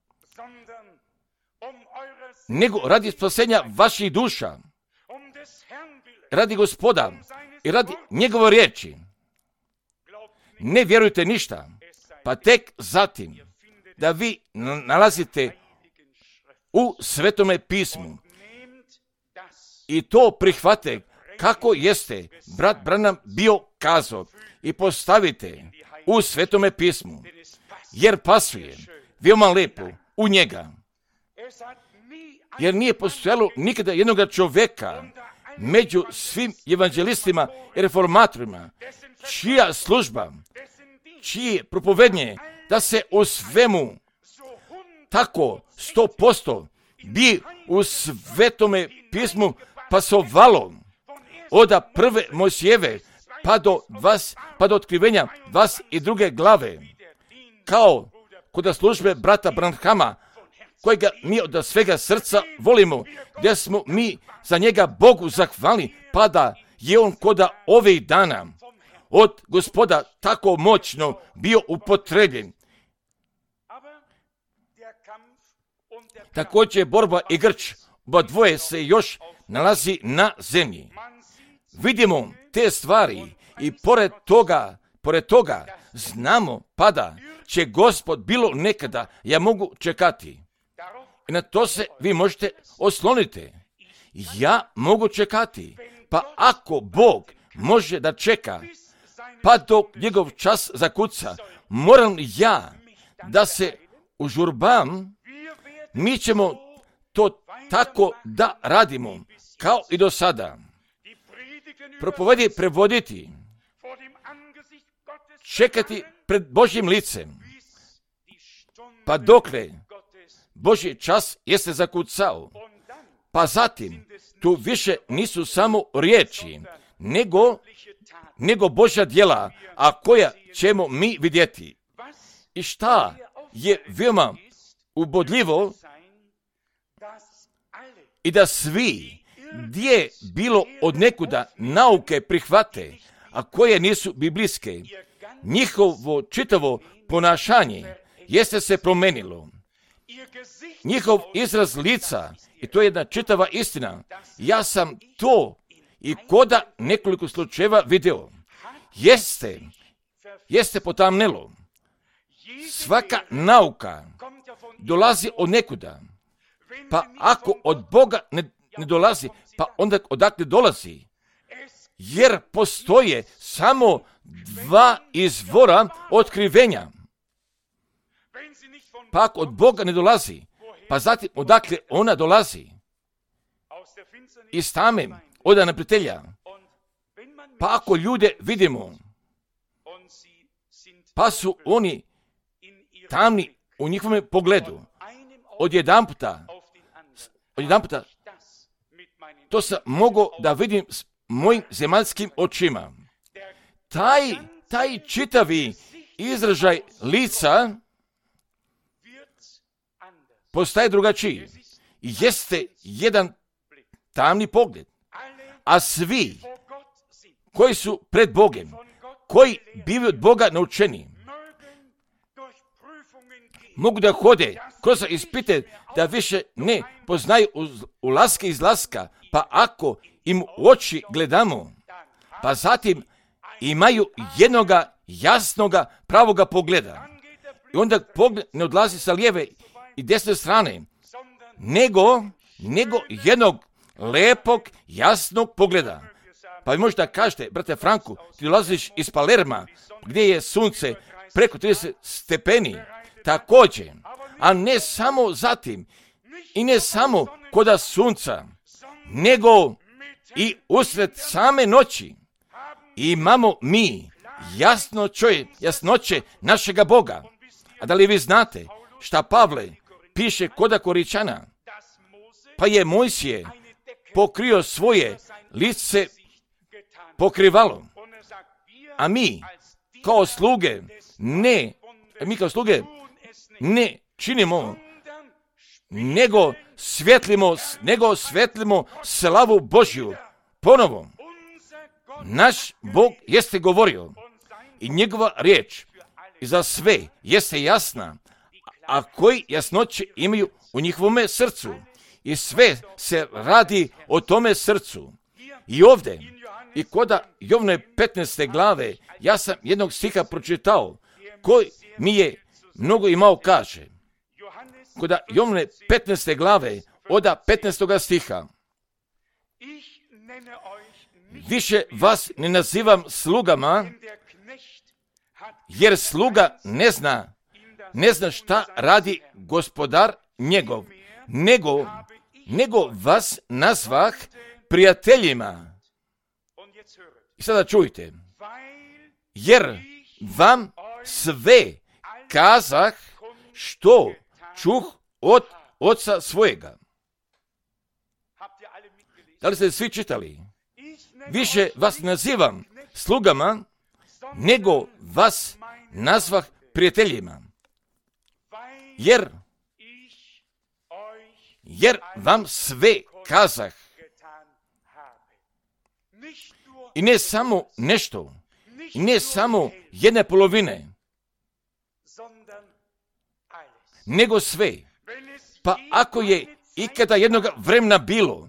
nego radi spasenja vaših duša, radi Gospoda i radi njegove riječi. Ne vjerujte ništa, pa tek zatim da vi nalazite u Svetome pismu i to prihvate kako jeste brat Branham bio kazao i postavite u Svetome pismu, jer pasuje veoma lepo u njega. Jer nije postojalo nikada jednoga čovjeka među svim evanđelistima i reformatorima, čija služba, čije propovednje da se u svemu tako 100% bi u Svetome pismu pasovalo od prve Mojsijeve pa do otkrivenja 22. glave, kao kod službe brata Branhama, kojega mi od svega srca volimo, gdje smo mi za njega Bogu zahvalni, pa da je on koda ovih dana od Gospoda tako moćno bio upotrebljen. Također borba i grč, oba dvoje se još nalazi na zemlji. Vidimo te stvari i pored toga znamo pa da će Gospod bilo nekada, ja mogu čekati. I na to se vi možete osloniti. Ja mogu čekati. Pa ako Bog može da čeka, pa dok njegov čas zakuca, moram ja da se užurbam, mi ćemo to tako da radimo, kao i do sada. Propovedi, prevoditi, čekati pred Božjim licem, pa dokle Božji čas jeste zakucao. Pa zatim, tu više nisu samo riječi, nego Božja djela, a koja ćemo mi vidjeti. I šta je veoma ubodljivo, i da svi, gdje bilo od nekuda nauke prihvate, a koje nisu biblijske, njihovo čitavo ponašanje jeste se promenilo. Njihov izraz lica, i to je jedna čitava istina, ja sam to i koda nekoliko slučajeva video, jeste potamnelo. Svaka nauka dolazi od nekuda, pa ako od Boga ne dolazi, pa onda odakle dolazi? Jer postoje samo dva izvora otkrivenja. Pa ako od Boga ne dolazi, pa zatim odakle ona dolazi? Iz tame od neprijatelja. Pa ako ljude vidimo, pa su oni tamni u njihovom pogledu, odjedanputa, to sam mogao da vidim s mojim zemaljskim očima. Taj čitavi izražaj lica postaje drugačiji. Jeste jedan tamni pogled. A svi koji su pred Bogem, koji bivaju od Boga naučeni, mogu da hode kroz ispite, da više ne poznaju ulaska i izlaska, pa ako im u oči gledamo, pa zatim imaju jednoga jasnoga pravoga pogleda. I onda pogled ne odlazi sa lijeve i desne strane, nego jednog lepog, jasnog pogleda. Pa vi možete da kažete, brate Franku, ti dolaziš iz Palerma, gdje je sunce preko 30 stepeni, također, a ne samo zatim, i ne samo koda sunca, nego i usred same noći imamo mi jasnoće našega Boga. A da li vi znate šta Pavle piše koda Koričana? Pa je Mojsije pokrio svoje lice pokrivalo, a mi kao sluge ne činimo, nego svjetlimo slavu Božju ponovo. Naš Bog jeste govorio i njegova riječ i za sve jeste jasna, a koji jasnoće imaju u njihovome srcu. I sve se radi o tome srcu. I ovdje, i koda Jovne 15. glave, ja sam jednog stiha pročitao, koji mi je mnogo imao kaže. Koda Jovne 15. glave, oda 15. stiha. Više vas ne nazivam slugama, jer sluga ne zna šta radi gospodar njegov, nego vas nazvah prijateljima. I sada čujte, jer vam sve kazah što čuh od oca svojega. Da li ste svi čitali? Više vas nazivam slugama, nego vas nazvah prijateljima. Jer jer vam sve kazah. I ne samo nešto, i ne samo jedne polovine, nego sve. Pa ako je ikada jednog vremena bilo,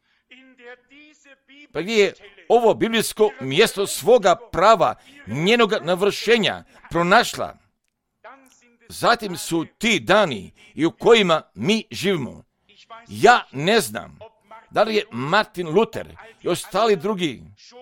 pa gdje je ovo biblijsko mjesto svoga prava, njenog navršenja pronašla, zatim su ti dani i u kojima mi živimo. Ja ne znam da li je Martin Luther i ostali drugi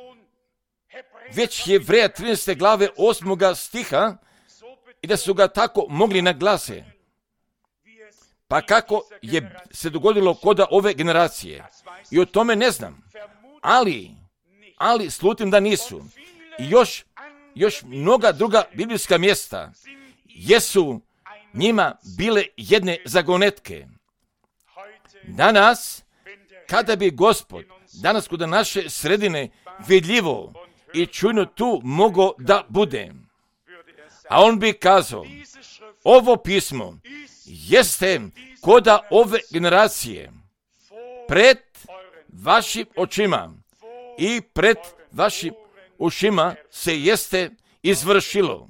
već Jevreja 13. glave 8. stiha i da su ga tako mogli naglase. Pa kako je se dogodilo kod ove generacije? I o tome ne znam. Ali slutim da nisu. I još mnoga druga biblijska mjesta jesu njima bile jedne zagonetke. Danas, kada bi Gospod danas kod naše sredine vidljivo i čujno tu mogo da bude, a on bi kazao, ovo pismo jeste koda ove generacije pred vašim očima i pred vašim ušima se jeste izvršilo.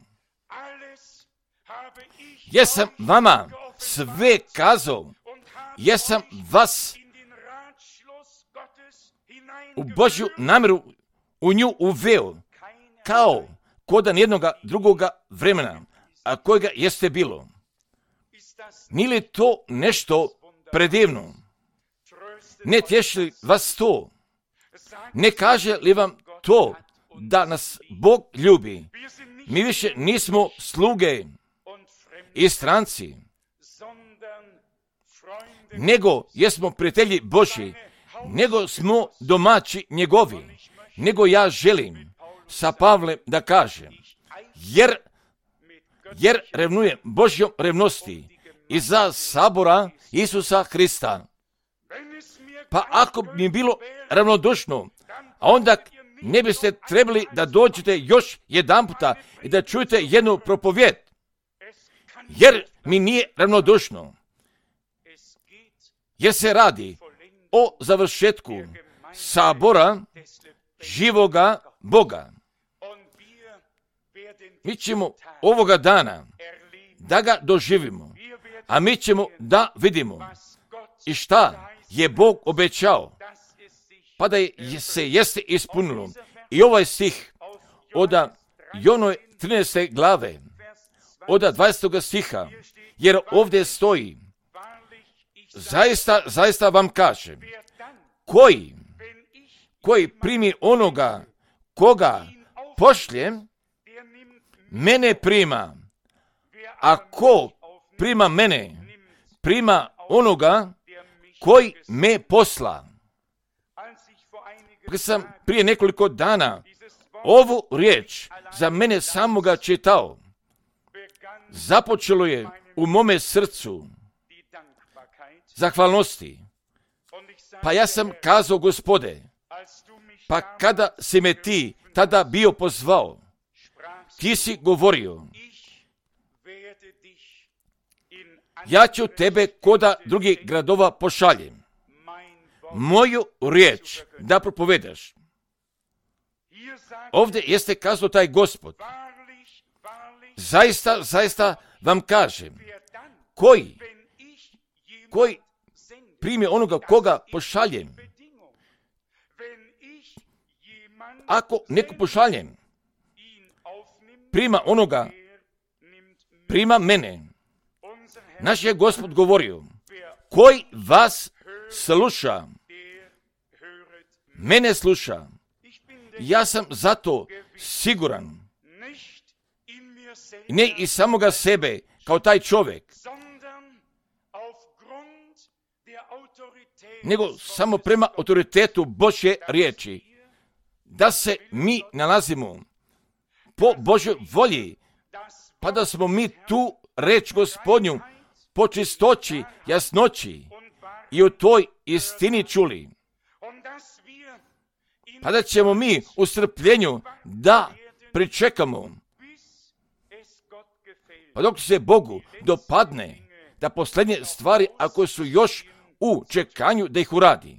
Jesam vama sve kazao, jesam vas u Božju namjeru u nju uveo, kao koda nijednoga drugoga vremena, a kojega jeste bilo. Nije li to nešto predivno? Ne tješi li vas to? Ne kaže li vam to da nas Bog ljubi? Mi više nismo sluge i stranci, nego jesmo prijatelji Božji, nego smo domaći njegovi, nego ja želim sa Pavlem da kažem, jer revnujem Božjom revnosti i za sabora Isusa Hrista. Pa ako bi mi bilo ravnodušno, a onda ne biste trebali da dođete još jedanputa i da čujete jednu propovijed, jer mi nije ravnodušno. Jer se radi o završetku sabora živoga Boga. Mi ćemo ovoga dana da ga doživimo, a mi ćemo da vidimo i šta je Bog obećao, pa da se jeste ispunilo. I ovaj stih od Jonove 13. glave, od 20. stiha, jer ovdje stoji, zaista vam kažem, koji primi onoga koga pošljem, mene prima, a ko prima mene, prima onoga koji me posla. Kad sam prije nekoliko dana ovu riječ za mene samoga čitao, započelo je u mome srcu zahvalnosti. Pa ja sam kazao, Gospode, pa kada si me ti tada bio pozvao, ti si govorio, ja ću tebe koda drugih gradova pošaljem, moju riječ da propovedaš. Ovdje jeste kazao taj Gospod, zaista vam kažem, koji primi onoga koga pošaljem. Ako neko pošaljem, prima onoga, prima mene. Naš je Gospod govorio, koji vas sluša, mene sluša. Ja sam zato siguran, ne iz samoga sebe, kao taj čovjek, nego samo prema autoritetu Božje riječi, da se mi nalazimo po Božjoj volji, pa da smo mi tu reč Gospodnju po čistoći, jasnoći i u toj istini čuli. Pa da ćemo mi u strpljenju da pričekamo, pa dok se Bogu dopadne da posljednje stvari, ako su još u čekanju da ih uradi.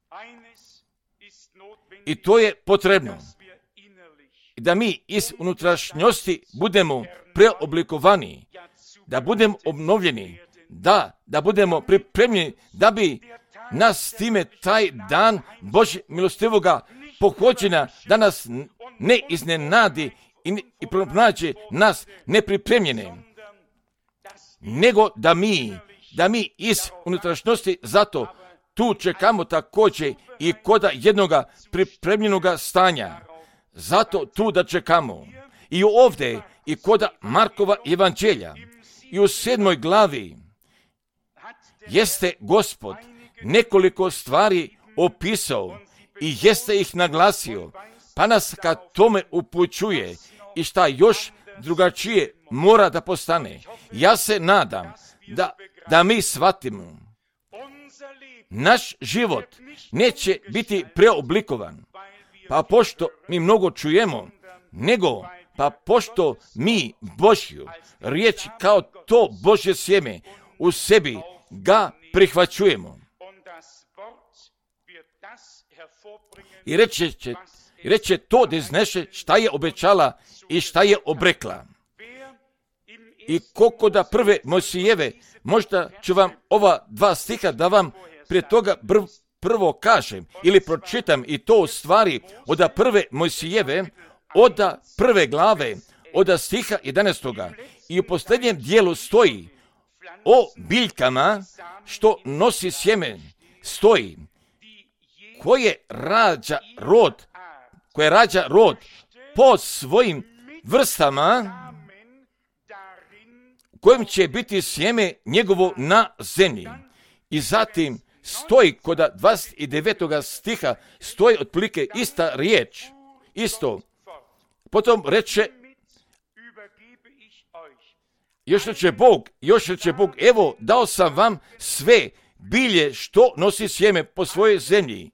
I to je potrebno. Da mi iz unutrašnjosti budemo preoblikovani, da budemo obnovljeni, da budemo pripremljeni, da bi nas time taj dan Božje milostivoga pohođenja, da nas ne iznenadi i pronađe nas nepripremljene, nego da mi iz unutrašnjosti zato tu čekamo također i kod jednoga pripremljenoga stanja. Zato tu da čekamo. I ovdje i kod Markova evanđelja i u 7. glavi jeste Gospod nekoliko stvari opisao i jeste ih naglasio, pa nas ka tome upućuje i šta još drugačije mora da postane. Ja se nadam da mi shvatimo. Naš život neće biti preoblikovan, pa pošto mi mnogo čujemo, nego pa pošto mi Božju riječ kao to Božje sjeme u sebi ga prihvaćujemo. I reće to da izneše šta je obećala i šta je obrekla. I koliko da prve Mojsijeve, možda ću vam ova 2 stiha da vam prije toga prvo kažem ili pročitam i to u stvari od prve Mojsijeve, od 1. glave, od stiha 11. I u posljednjem dijelu stoji o biljkama što nosi sjeme, stoji koje rađa rod po svojim vrstama, kojim će biti sjeme njegovo na zemlji. I zatim stoji kod 29. stiha, stoji otprilike ista riječ, isto. Potom reče, još reče Bog, evo dao sam vam sve bilje što nosi sjeme po svojoj zemlji.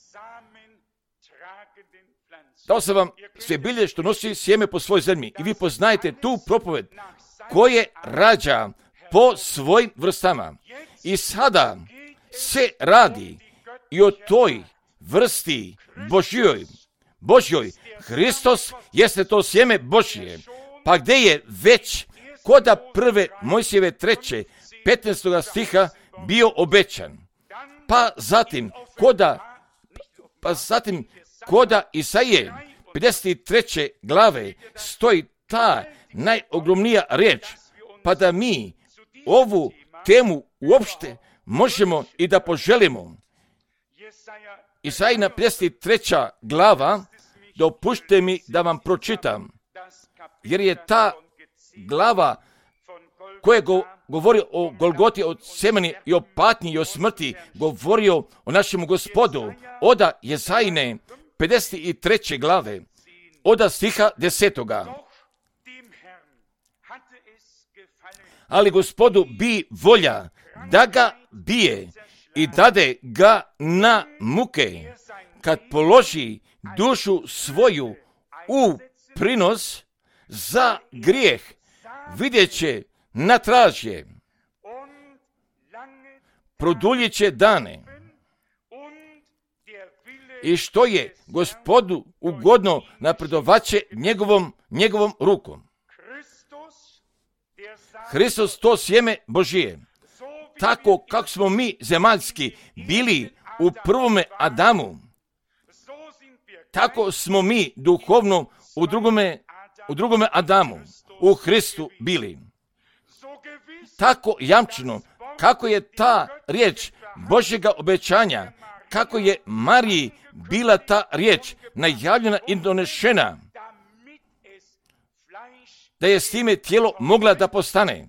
Dao sam vam sve bilje što nosi sjeme po svojoj zemlji. I vi poznajete tu propoved koje rađa po svojim vrstama. I sada se radi i o toj vrsti Božjoj. Hristos jeste to sjeme Božje. Pa gdje je već kod 1. Mojsijeve 3. 15. stiha bio obećan. Pa zatim kod Isaije 53. glave stoji ta najogromnija riječ, pa da mi ovu temu uopšte možemo i da poželimo. Isaijina 53. glava, dopustite mi da vam pročitam, jer je ta glava koja govori o Golgoti, o semeni i o patnji i o smrti, govorio o našemu Gospodu, od Jesaine 53. glave, od stiha 10. Ali Gospodu bi volja da ga bije i dade ga na muke, kad položi dušu svoju u prinos za grijeh, vidjet će na tražje, produljit će dane. I što je Gospodu ugodno, napredovaće njegovom rukom. Hristos to sjeme Božije. Tako kako smo mi zemaljski bili u prvome Adamu, tako smo mi duhovno u drugome Adamu, u Hristu bili. Tako jamčeno, kako je ta riječ Božjega obećanja, kako je Mariji bila ta riječ najavljena i donešena, da je s time tijelo mogla da postane.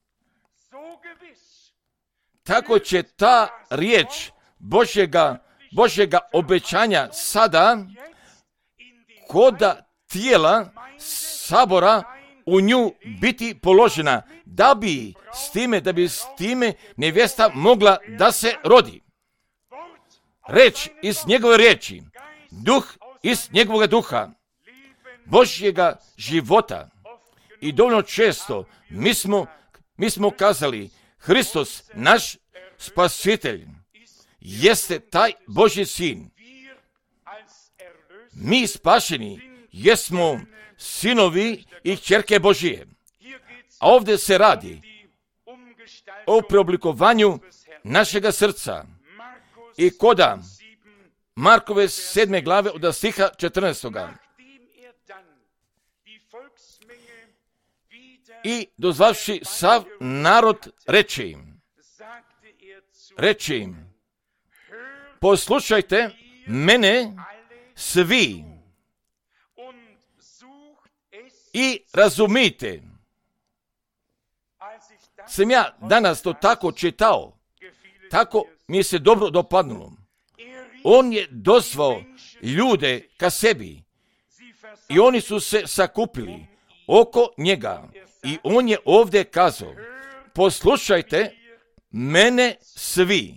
Tako će ta riječ Božjega obećanja sada kod tijela sabora u nju biti položena, da bi s time nevjesta mogla da se rodi. Reč iz njegove riječi, duh iz njegovog duha, Božjega života. I dovoljno često mi smo kazali, Hristos, naš spasitelj, jeste taj Božji sin. Mi spašeni jesmo sinovi i kćerke Božije. A ovdje se radi o preoblikovanju našega srca. I koda Markove 7. glave od stiha 14. I dozvavši sav narod reći im, poslušajte mene svi i razumite. Sam ja danas to tako čitao, tako mi se dobro dopadnulo. On je dozvao ljude ka sebi i oni su se sakupili oko njega i on je ovdje kazao, poslušajte mene svi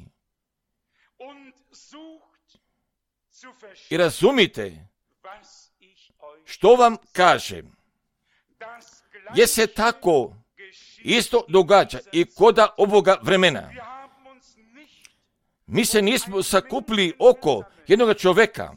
i razumite što vam kažem. Je se tako isto događa i koda ovoga vremena. Mi se nismo sakupili oko jednog čovjeka,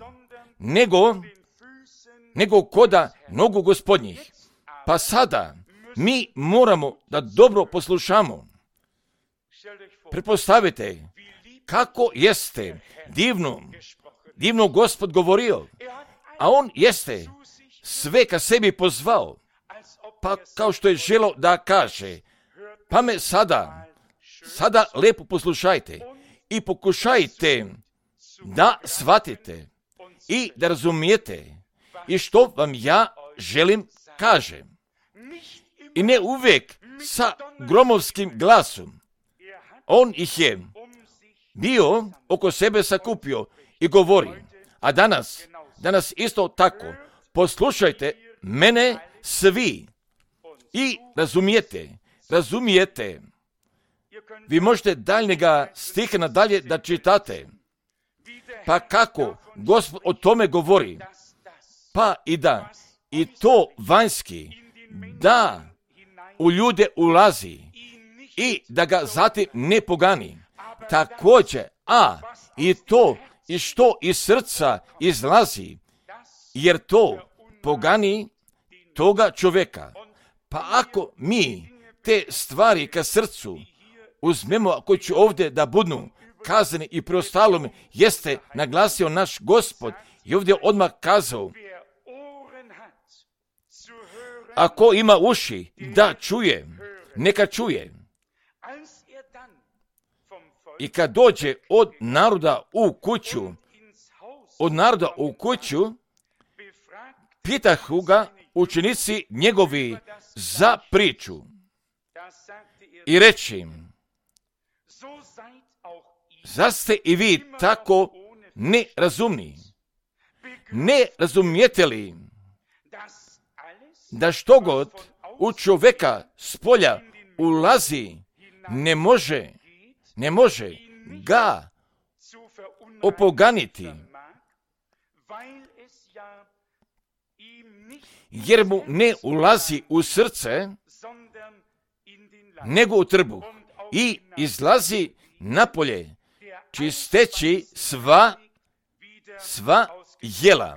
nego koda nogu Gospodnjih. Pa sada mi moramo da dobro poslušamo. Pretpostavite kako jeste divno Gospod govorio, a on jeste sve ka sebi pozvao, pa kao što je želo da kaže, pa me sada lepo poslušajte i pokušajte da shvatite i da razumijete i što vam ja želim kažem. I ne uvijek sa gromovskim glasom. On ih je bio oko sebe sakupio i govori, a danas isto tako, poslušajte mene svi i razumijete. Vi možete daljnjega stiha nadalje da čitate. Pa kako Gospod o tome govori? Pa i to vanjski, da u ljude ulazi i da ga zatim ne pogani. Također, i to i što iz srca izlazi, jer to pogani toga čovjeka. Pa ako mi te stvari ka srcu uzmemo, koji će ovdje da budu kazani i preostalom jeste naglasio naš Gospod i ovdje odmah kazao, ako ima uši da čuje, neka čuje. I kad dođe od naroda u kuću, pitahu ga učenici njegovi za priču i reći im, zar ste i vi tako nerazumni? Ne razumijete li da što god u čovjeka s polja ulazi, ne može ga opoganiti, jer mu ne ulazi u srce, nego u trbuh i izlazi napolje, čisteći sva jela.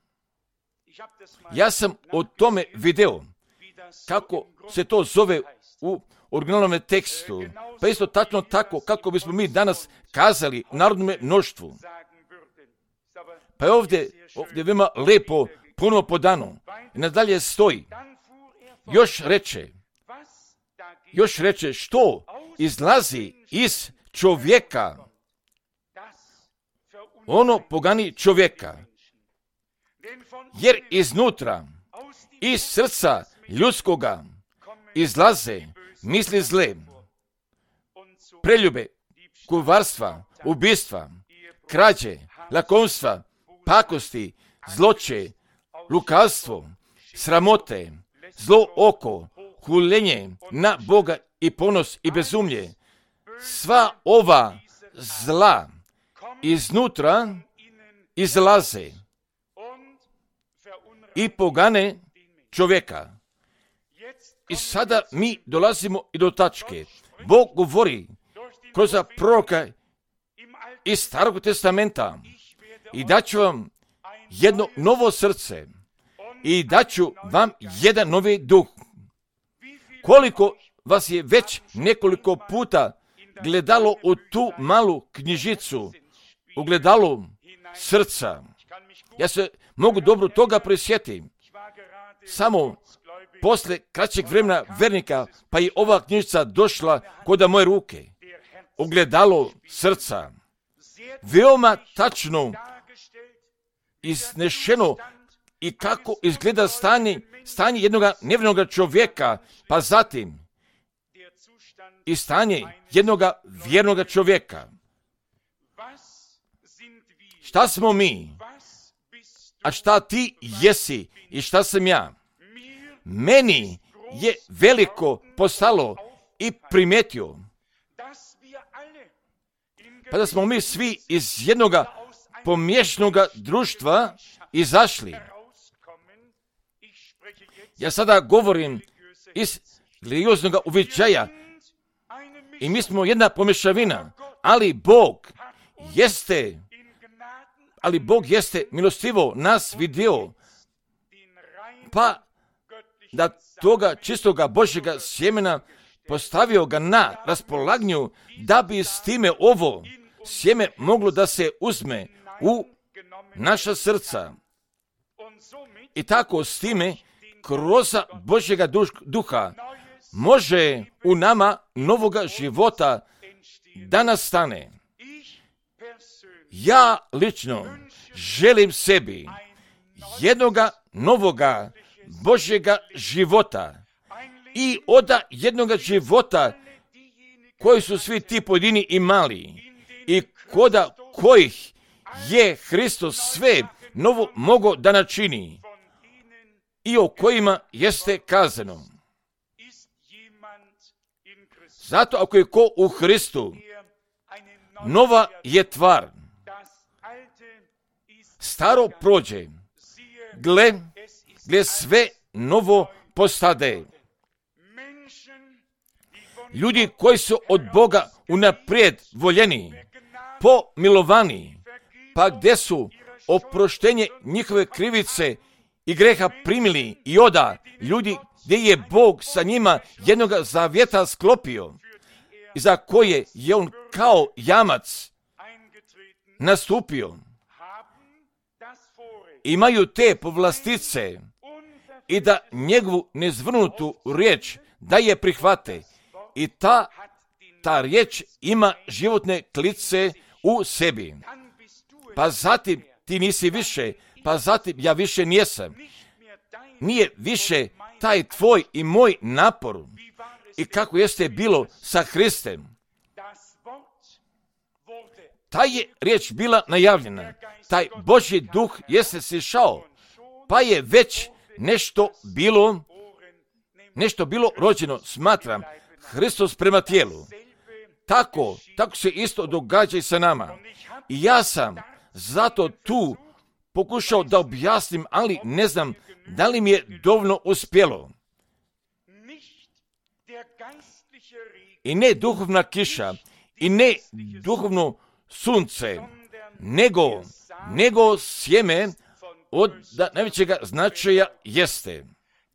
Ja sam o tome video kako se to zove u originalnom tekstu, pa isto tačno tako kako bismo mi danas kazali narodnom mnoštvu. Pa je ovdje veoma lepo puno podano. I nadalje stoji, još reče što izlazi iz čovjeka, ono pogani čovjeka, jer iznutra, iz srca ljudskoga izlaze misli zle, preljube, kuvarstva, ubistva, krađe, lakomstva, pakosti, zloće, lukavstvo, sramote, zlo oko, huljenje na Boga i ponos i bezumlje. Sva ova zla iznutra izlaze i pogane čovjeka. I sada mi dolazimo i do tačke. Bog govori kroz proroka iz Starog testamenta i daću vam jedno novo srce i daću vam jedan novi duh. Koliko vas je već nekoliko puta gledalo u tu malu knjižicu, u gledalu srca. Ja se mogu dobro toga prisjetiti. Samo posle kraćeg vremena vernika, pa i ova knjižica došla kod moje ruke. Ogledalo srca. Veoma tačno iznešeno i kako izgleda stanje jednog nevjernog čovjeka, pa zatim i stanje jednog vjernog čovjeka. Šta smo mi? A šta ti jesi i šta sam ja? Meni je veliko postalo i primetio, pa da smo mi svi iz jednog pomiješnog društva izašli. Ja sada govorim iz religioznog uviđaja i mi smo jedna pomješavina, ali Bog jeste milostivo nas vidio, pa da toga čistoga Božjega sjemena postavio ga na raspolaganju, da bi s time ovo sjeme moglo da se uzme u naša srca. I tako s time, kroz Božjega duha, može u nama novoga života da nastane. Ja lično želim sebi jednoga novoga Božjega života i od jednoga života koji su svi ti pojedini imali i kod kojih je Hristos sve novo mogao da načini i o kojima jeste kazano. Zato ako je ko u Hristu, nova je tvar. Staro prođe, gle sve novo postade. Ljudi koji su od Boga unaprijed voljeni, pomilovani, pa gdje su oproštenje njihove krivice i greha primili i ljudi gdje je Bog sa njima jednog zavjeta sklopio i za koje je on kao jamac nastupio. Imaju te povlastice i da njegovu nezvrnutu riječ da je prihvate. I ta riječ ima životne klice u sebi. Pa zatim ti nisi više, pa zatim ja više nijesam. Nije više taj tvoj i moj napor. I kako jeste bilo sa Hristem. Ta je riječ bila najavljena. Taj Božji duh jeste sišao, pa je već nešto bilo rođeno, smatram, Hristos prema tijelu. Tako se isto događa i sa nama. I ja sam zato tu pokušao da objasnim, ali ne znam da li mi je dovoljno uspjelo. I ne duhovna kiša, i ne duhovno sunce, nego sjeme od najvećega značaja jeste.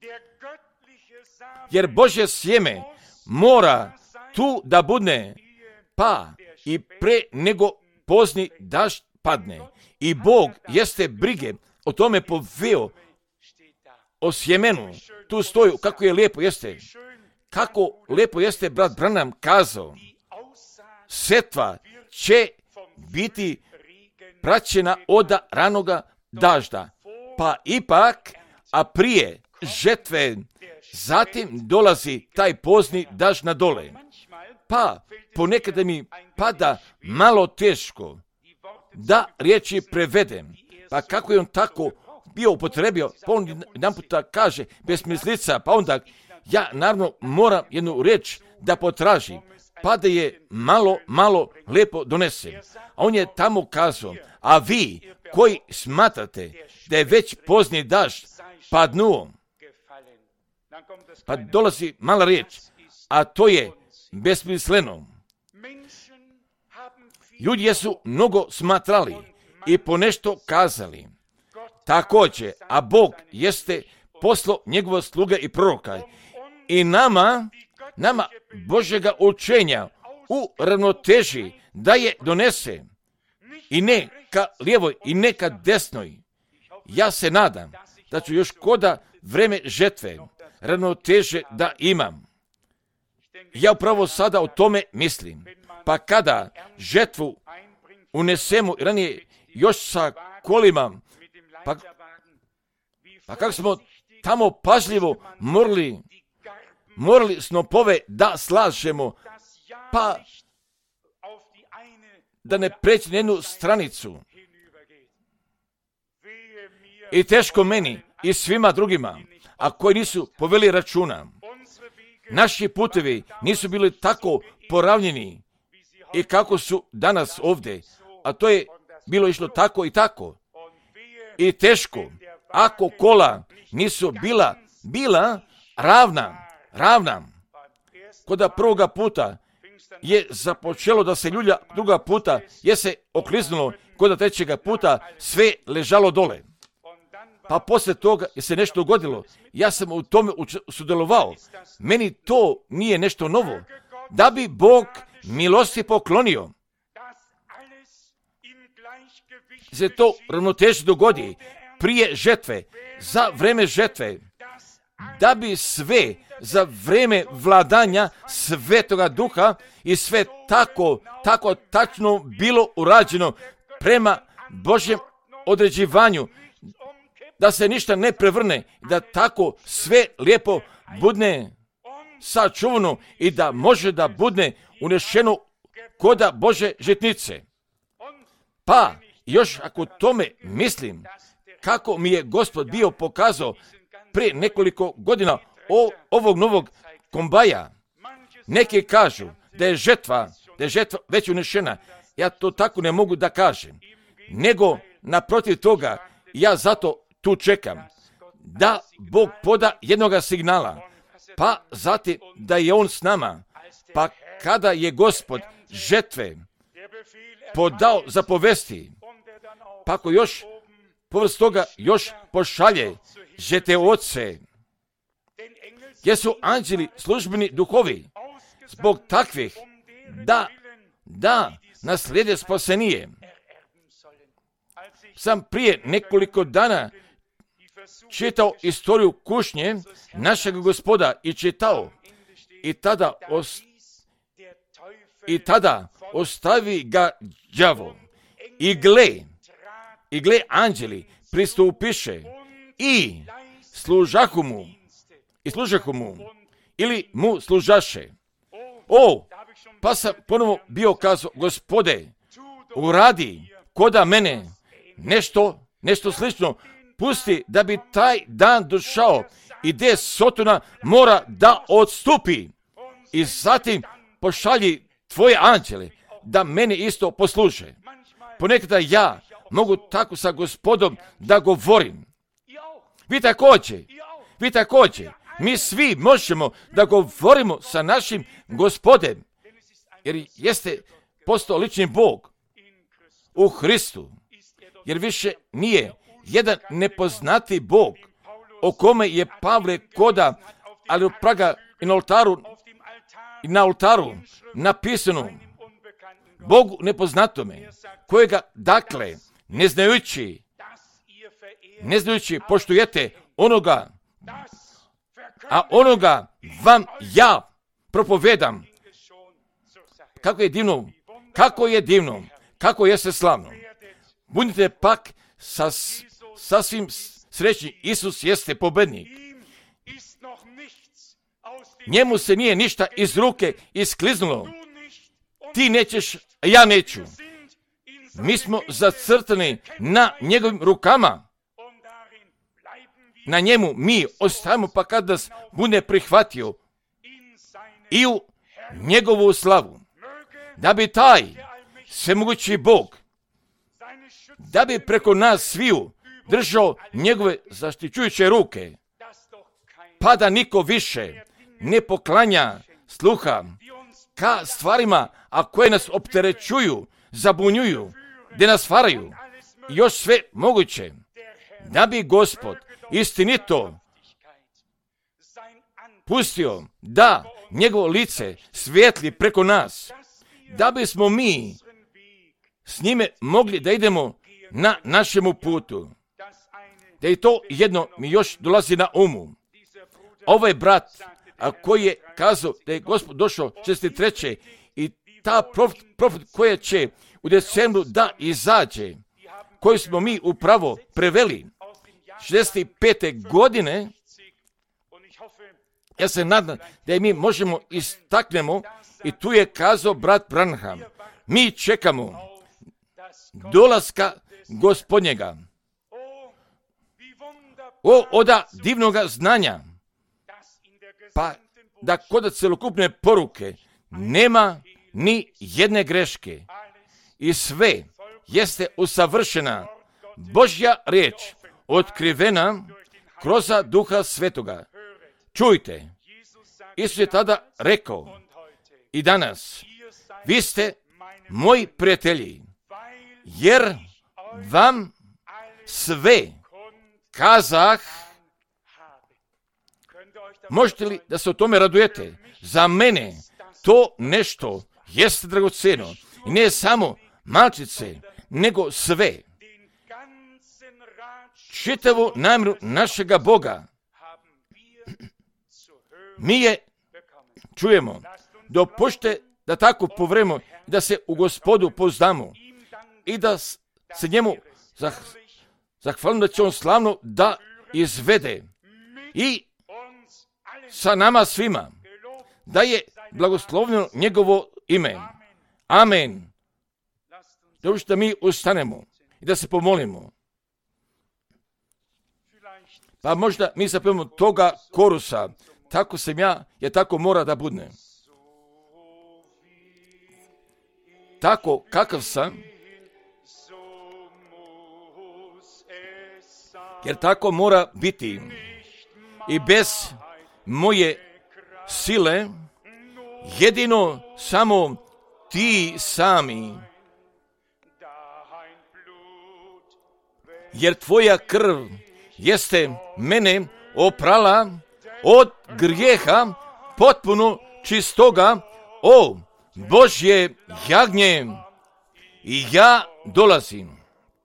Jer Božje sjeme mora tu da budne, pa i pre nego pozni dažd padne. I Bog jeste brige o tome poveo, o sjemenu. Tu stoju, kako je lijepo jeste. Kako lijepo jeste brat Branham kazao. Setva će biti praćena od ranoga dažda. Pa ipak, a prije žetve, zatim dolazi taj pozni dažd na dole. Pa ponekada mi pada malo teško da riječi prevedem. Pa kako je on tako bio upotrebio, pa on jedan puta kaže besmislica, pa onda ja naravno moram jednu riječ da potražim, pa da je malo lijepo donese. A on je tamo kazao, a vi koji smatrate da je već pozni dažd padnuo, pa dolazi mala riječ, a to je besmisleno. Ljudi jesu mnogo smatrali i ponešto kazali. Također, a Bog jeste poslao njegova sluga i proroka i nama Božjega učenja u ravnoteži da je donese i ne ka lijevoj i ne ka desnoj. Ja se nadam da ću još koda vreme žetve ravnoteže da imam. Ja upravo sada o tome mislim. Pa kada žetvu unesemo ranije još sa kolima, pa kako smo tamo pažljivo morali snopove da slažemo, pa da ne preći na jednu stranicu. I teško meni i svima drugima, a koji nisu poveli računa. Naši putevi nisu bili tako poravnjeni i kako su danas ovdje, a to je bilo išlo tako i tako. I teško, ako kola nisu bila ravna. Koda prvoga puta je započelo da se ljulja, druga puta je se okliznulo, koda trećega puta sve ležalo dole. Pa poslije toga je se nešto ugodilo. Ja sam u tome sudjelovao. Meni to nije nešto novo. Da bi Bog milosti poklonio, se to ravnoteži dogodi prije žetve, za vreme žetve, da bi sve za vreme vladanja Svetoga Duha i sve tako tačno bilo urađeno prema Božjem određivanju, da se ništa ne prevrne, da tako sve lijepo budne sačuvano i da može da budne unešeno koda Bože žetnice. Pa, još ako tome mislim, kako mi je Gospod bio pokazao prije nekoliko godina ovog novog kombaja. Neki kažu da je žetva već unešena. Ja to tako ne mogu da kažem. Nego, naprotiv toga, ja zato tu čekam da Bog poda jednoga signala, pa zatim da je On s nama. Pa kada je Gospod žetve podao zapovesti, pa ako još povrst toga još pošalje žeteoce, gdje su anđeli službeni duhovi, zbog takvih da naslijede spasenije. Sam prije nekoliko dana čitao istoriju kušnje našeg Gospoda i čitao i tada ostavi ga đavo i gle anđeli pristupiše i služahu mu ili mu služaše. Pa sam ponovo bio kazao, Gospode, uradi koda mene nešto slično, pusti da bi taj dan došao i gdje Sotona mora da odstupi i zatim pošalji tvoje anđele da mene isto posluže. Ponekada ja mogu tako sa Gospodom da govorim. Vi također, mi svi možemo da govorimo sa našim Gospodem, jer jeste postao lični Bog u Hristu, jer više nije jedan nepoznati Bog o kome je Pavle koda, ali u Praga i na oltaru napisano Bogu nepoznatome, kojega dakle ne znajući poštujete onoga, a onoga vam ja propovedam. Kako je divno, kako jeste slavno. Budite pak sasvim srećni, Isus jeste pobednik. Njemu se nije ništa iz ruke iskliznulo. Ti nećeš, ja neću. Mi smo zacrtani na njegovim rukama. Na njemu mi ostajemo, pa kad nas bude prihvatio i u njegovu slavu. Da bi taj svemogući Bog, da bi preko nas sviju držao njegove zaštićujuće ruke, pa da niko više ne poklanja sluha ka stvarima, a koje nas opterećuju, zabunjuju, gdje nas varaju, još sve moguće, da bi Gospod istinito pustio da njegovo lice svijetli preko nas, da bismo mi s njime mogli da idemo na našemu putu. Da je to jedno mi još dolazi na umu. Ovaj brat, a koji je kazao da je Gospod došao 63. i ta profet koja će u decembru da izađe, koju smo mi upravo preveli 65. godine, ja se nadam da je mi možemo istaknemo, i tu je kazao brat Branham, mi čekamo dolaska Gospodnjega. O, oda divnoga znanja, pa da kod celokupne poruke nema ni jedne greške i sve jeste usavršena Božja riječ, otkrivena kroz Duha Svetoga. Čujte, Isus je tada rekao i danas, vi ste moji prijatelji, jer vam sve kazah. Možete li da se o tome radujete? Za mene to nešto jeste dragoceno. I ne samo malčice, nego sve. Čitavu namjeru našega Boga mi je čujemo. Dopušte da tako povremo, da se u Gospodu poznamo i da se njemu zahvalimo da će on slavno da izvede i sa nama svima, da je blagoslovljeno njegovo ime. Amen. Dođite da mi ustanemo i da se pomolimo. Pa možda mi zapevamo toga korusa, tako sam ja, jer tako mora da budne. Tako kakav sam, jer tako mora biti. I bez moje sile, jedino samo ti sami. Jer tvoja krv jeste mene oprala od grijeha potpuno čistoga, o Božje jagnje. I ja dolazim.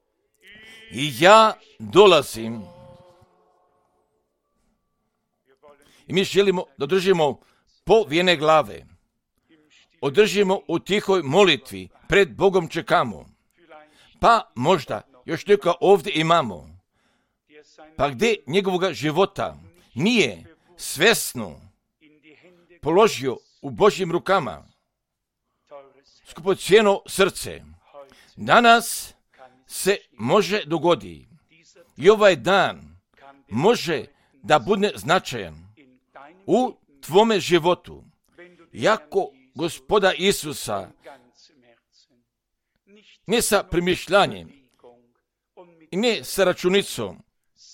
I mi želimo da držimo povijene glave. Održimo u tihoj molitvi, pred Bogom čekamo. Pa možda još neka ovdje imamo. Pa gdje njegovoga života nije svjesno položio u Božjim rukama skupocjeno srce. Danas se može dogodi i ovaj dan može da bude značajan u tvome životu. Jako Gospoda Isusa ne sa primišljanjem i ne sa računicom,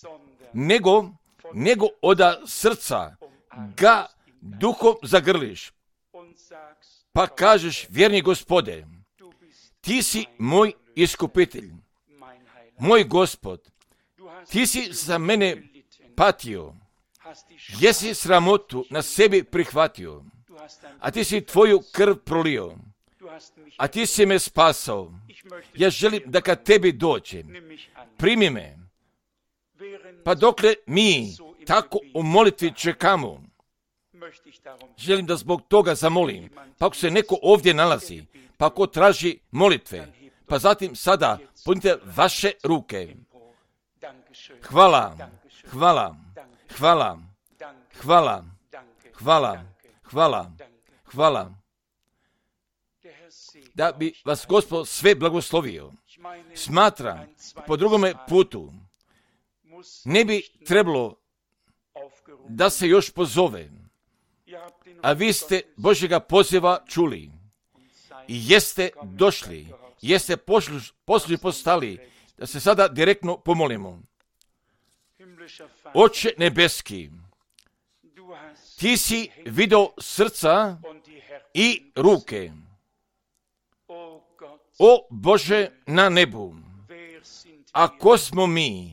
nego od srca ga duhom zagrliš, pa kažeš, vjerni Gospode, ti si moj iskupitelj, moj Gospod, ti si za mene patio, jesi sramotu na sebi prihvatio, a ti si tvoju krv prolio, a ti si me spasao. Ja želim da kad tebi dođem, primi me. Pa dokle mi tako u molitvi čekamo, želim da zbog toga zamolim. Pa ako se neko ovdje nalazi, pa ako traži molitve, pa zatim sada podignite vaše ruke. Hvala, hvala, hvala, hvala, hvala, hvala, hvala. Da bi vas Gospod sve blagoslovio. Smatram, po drugome putu ne bi trebalo da se još pozove, a vi ste Božjega poziva čuli i jeste došli, jeste poslušni postali, da se sada direktno pomolimo. Oče nebeski, ti si video srca i ruke. O Bože na nebu, ako smo mi,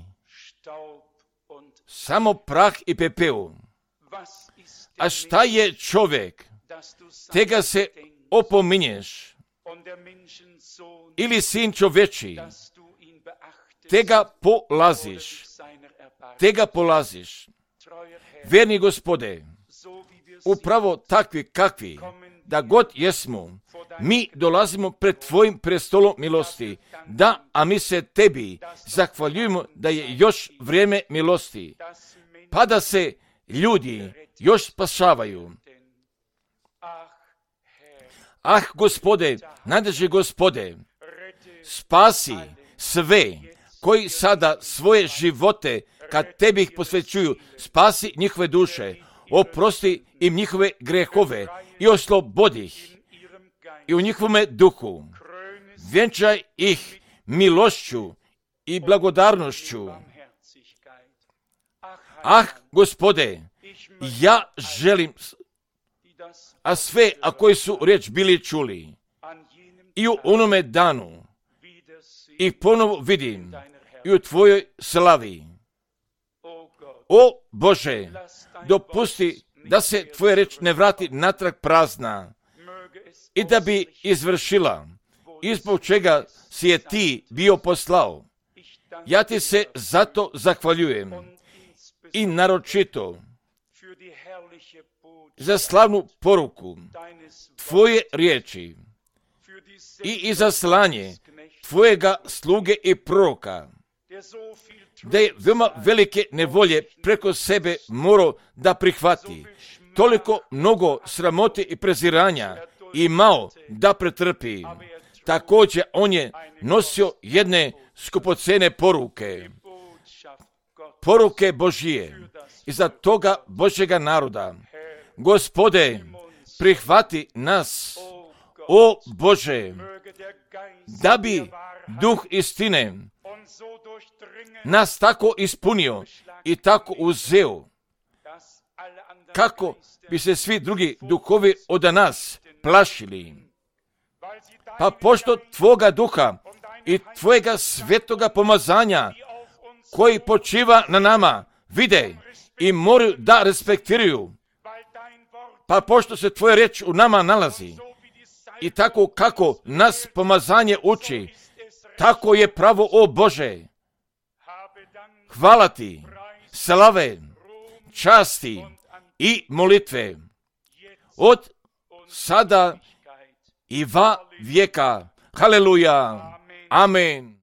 samo prah i pepeo, a šta je čovjek, tega se opominješ, ili sin čoveči, tega polaziš. Verni Gospode, upravo takvi kakvi, da god jesmo, mi dolazimo pred Tvojim prestolom milosti, a mi se Tebi zahvaljujemo da je još vrijeme milosti, pa da se ljudi još spašavaju. Gospode, najdraži Gospode, spasi sve koji sada svoje živote kad Tebi ih posvećuju, spasi njihove duše, oprosti im njihove grehove i oslobodi ih i u njihovome duhu. Vjenčaj ih milošću i blagodarnošću. Gospode, ja želim, a sve, a koji su riječ bili čuli, i u onome danu ih ponovo vidim i u Tvojoj slavi. O Bože, dopusti da se Tvoja reč ne vrati natrag prazna i da bi izvršila ispod čega si je Ti bio poslao. Ja Ti se zato zahvaljujem i naročito za slavnu poruku Tvoje riječi i za slanje Tvojega sluge i proroka, da je veoma velike nevolje preko sebe morao da prihvati, toliko mnogo sramote i preziranja imao da pretrpi. Također on je nosio jedne skupocene poruke Božije i za toga Božjega naroda. Gospode, prihvati nas, o Bože, da bi duh istine nas tako ispunio i tako uzeo, kako bi se svi drugi duhovi od nas plašili. Pa pošto Tvoga duha i Tvojega svetoga pomazanja koji počiva na nama vide i moraju da respektiraju, pa pošto se Tvoja riječ u nama nalazi i tako kako nas pomazanje uči, tako je pravo, o Bože. Hvala Ti, slave, časti i molitve od sada i va vijeka. Haleluja. Amen.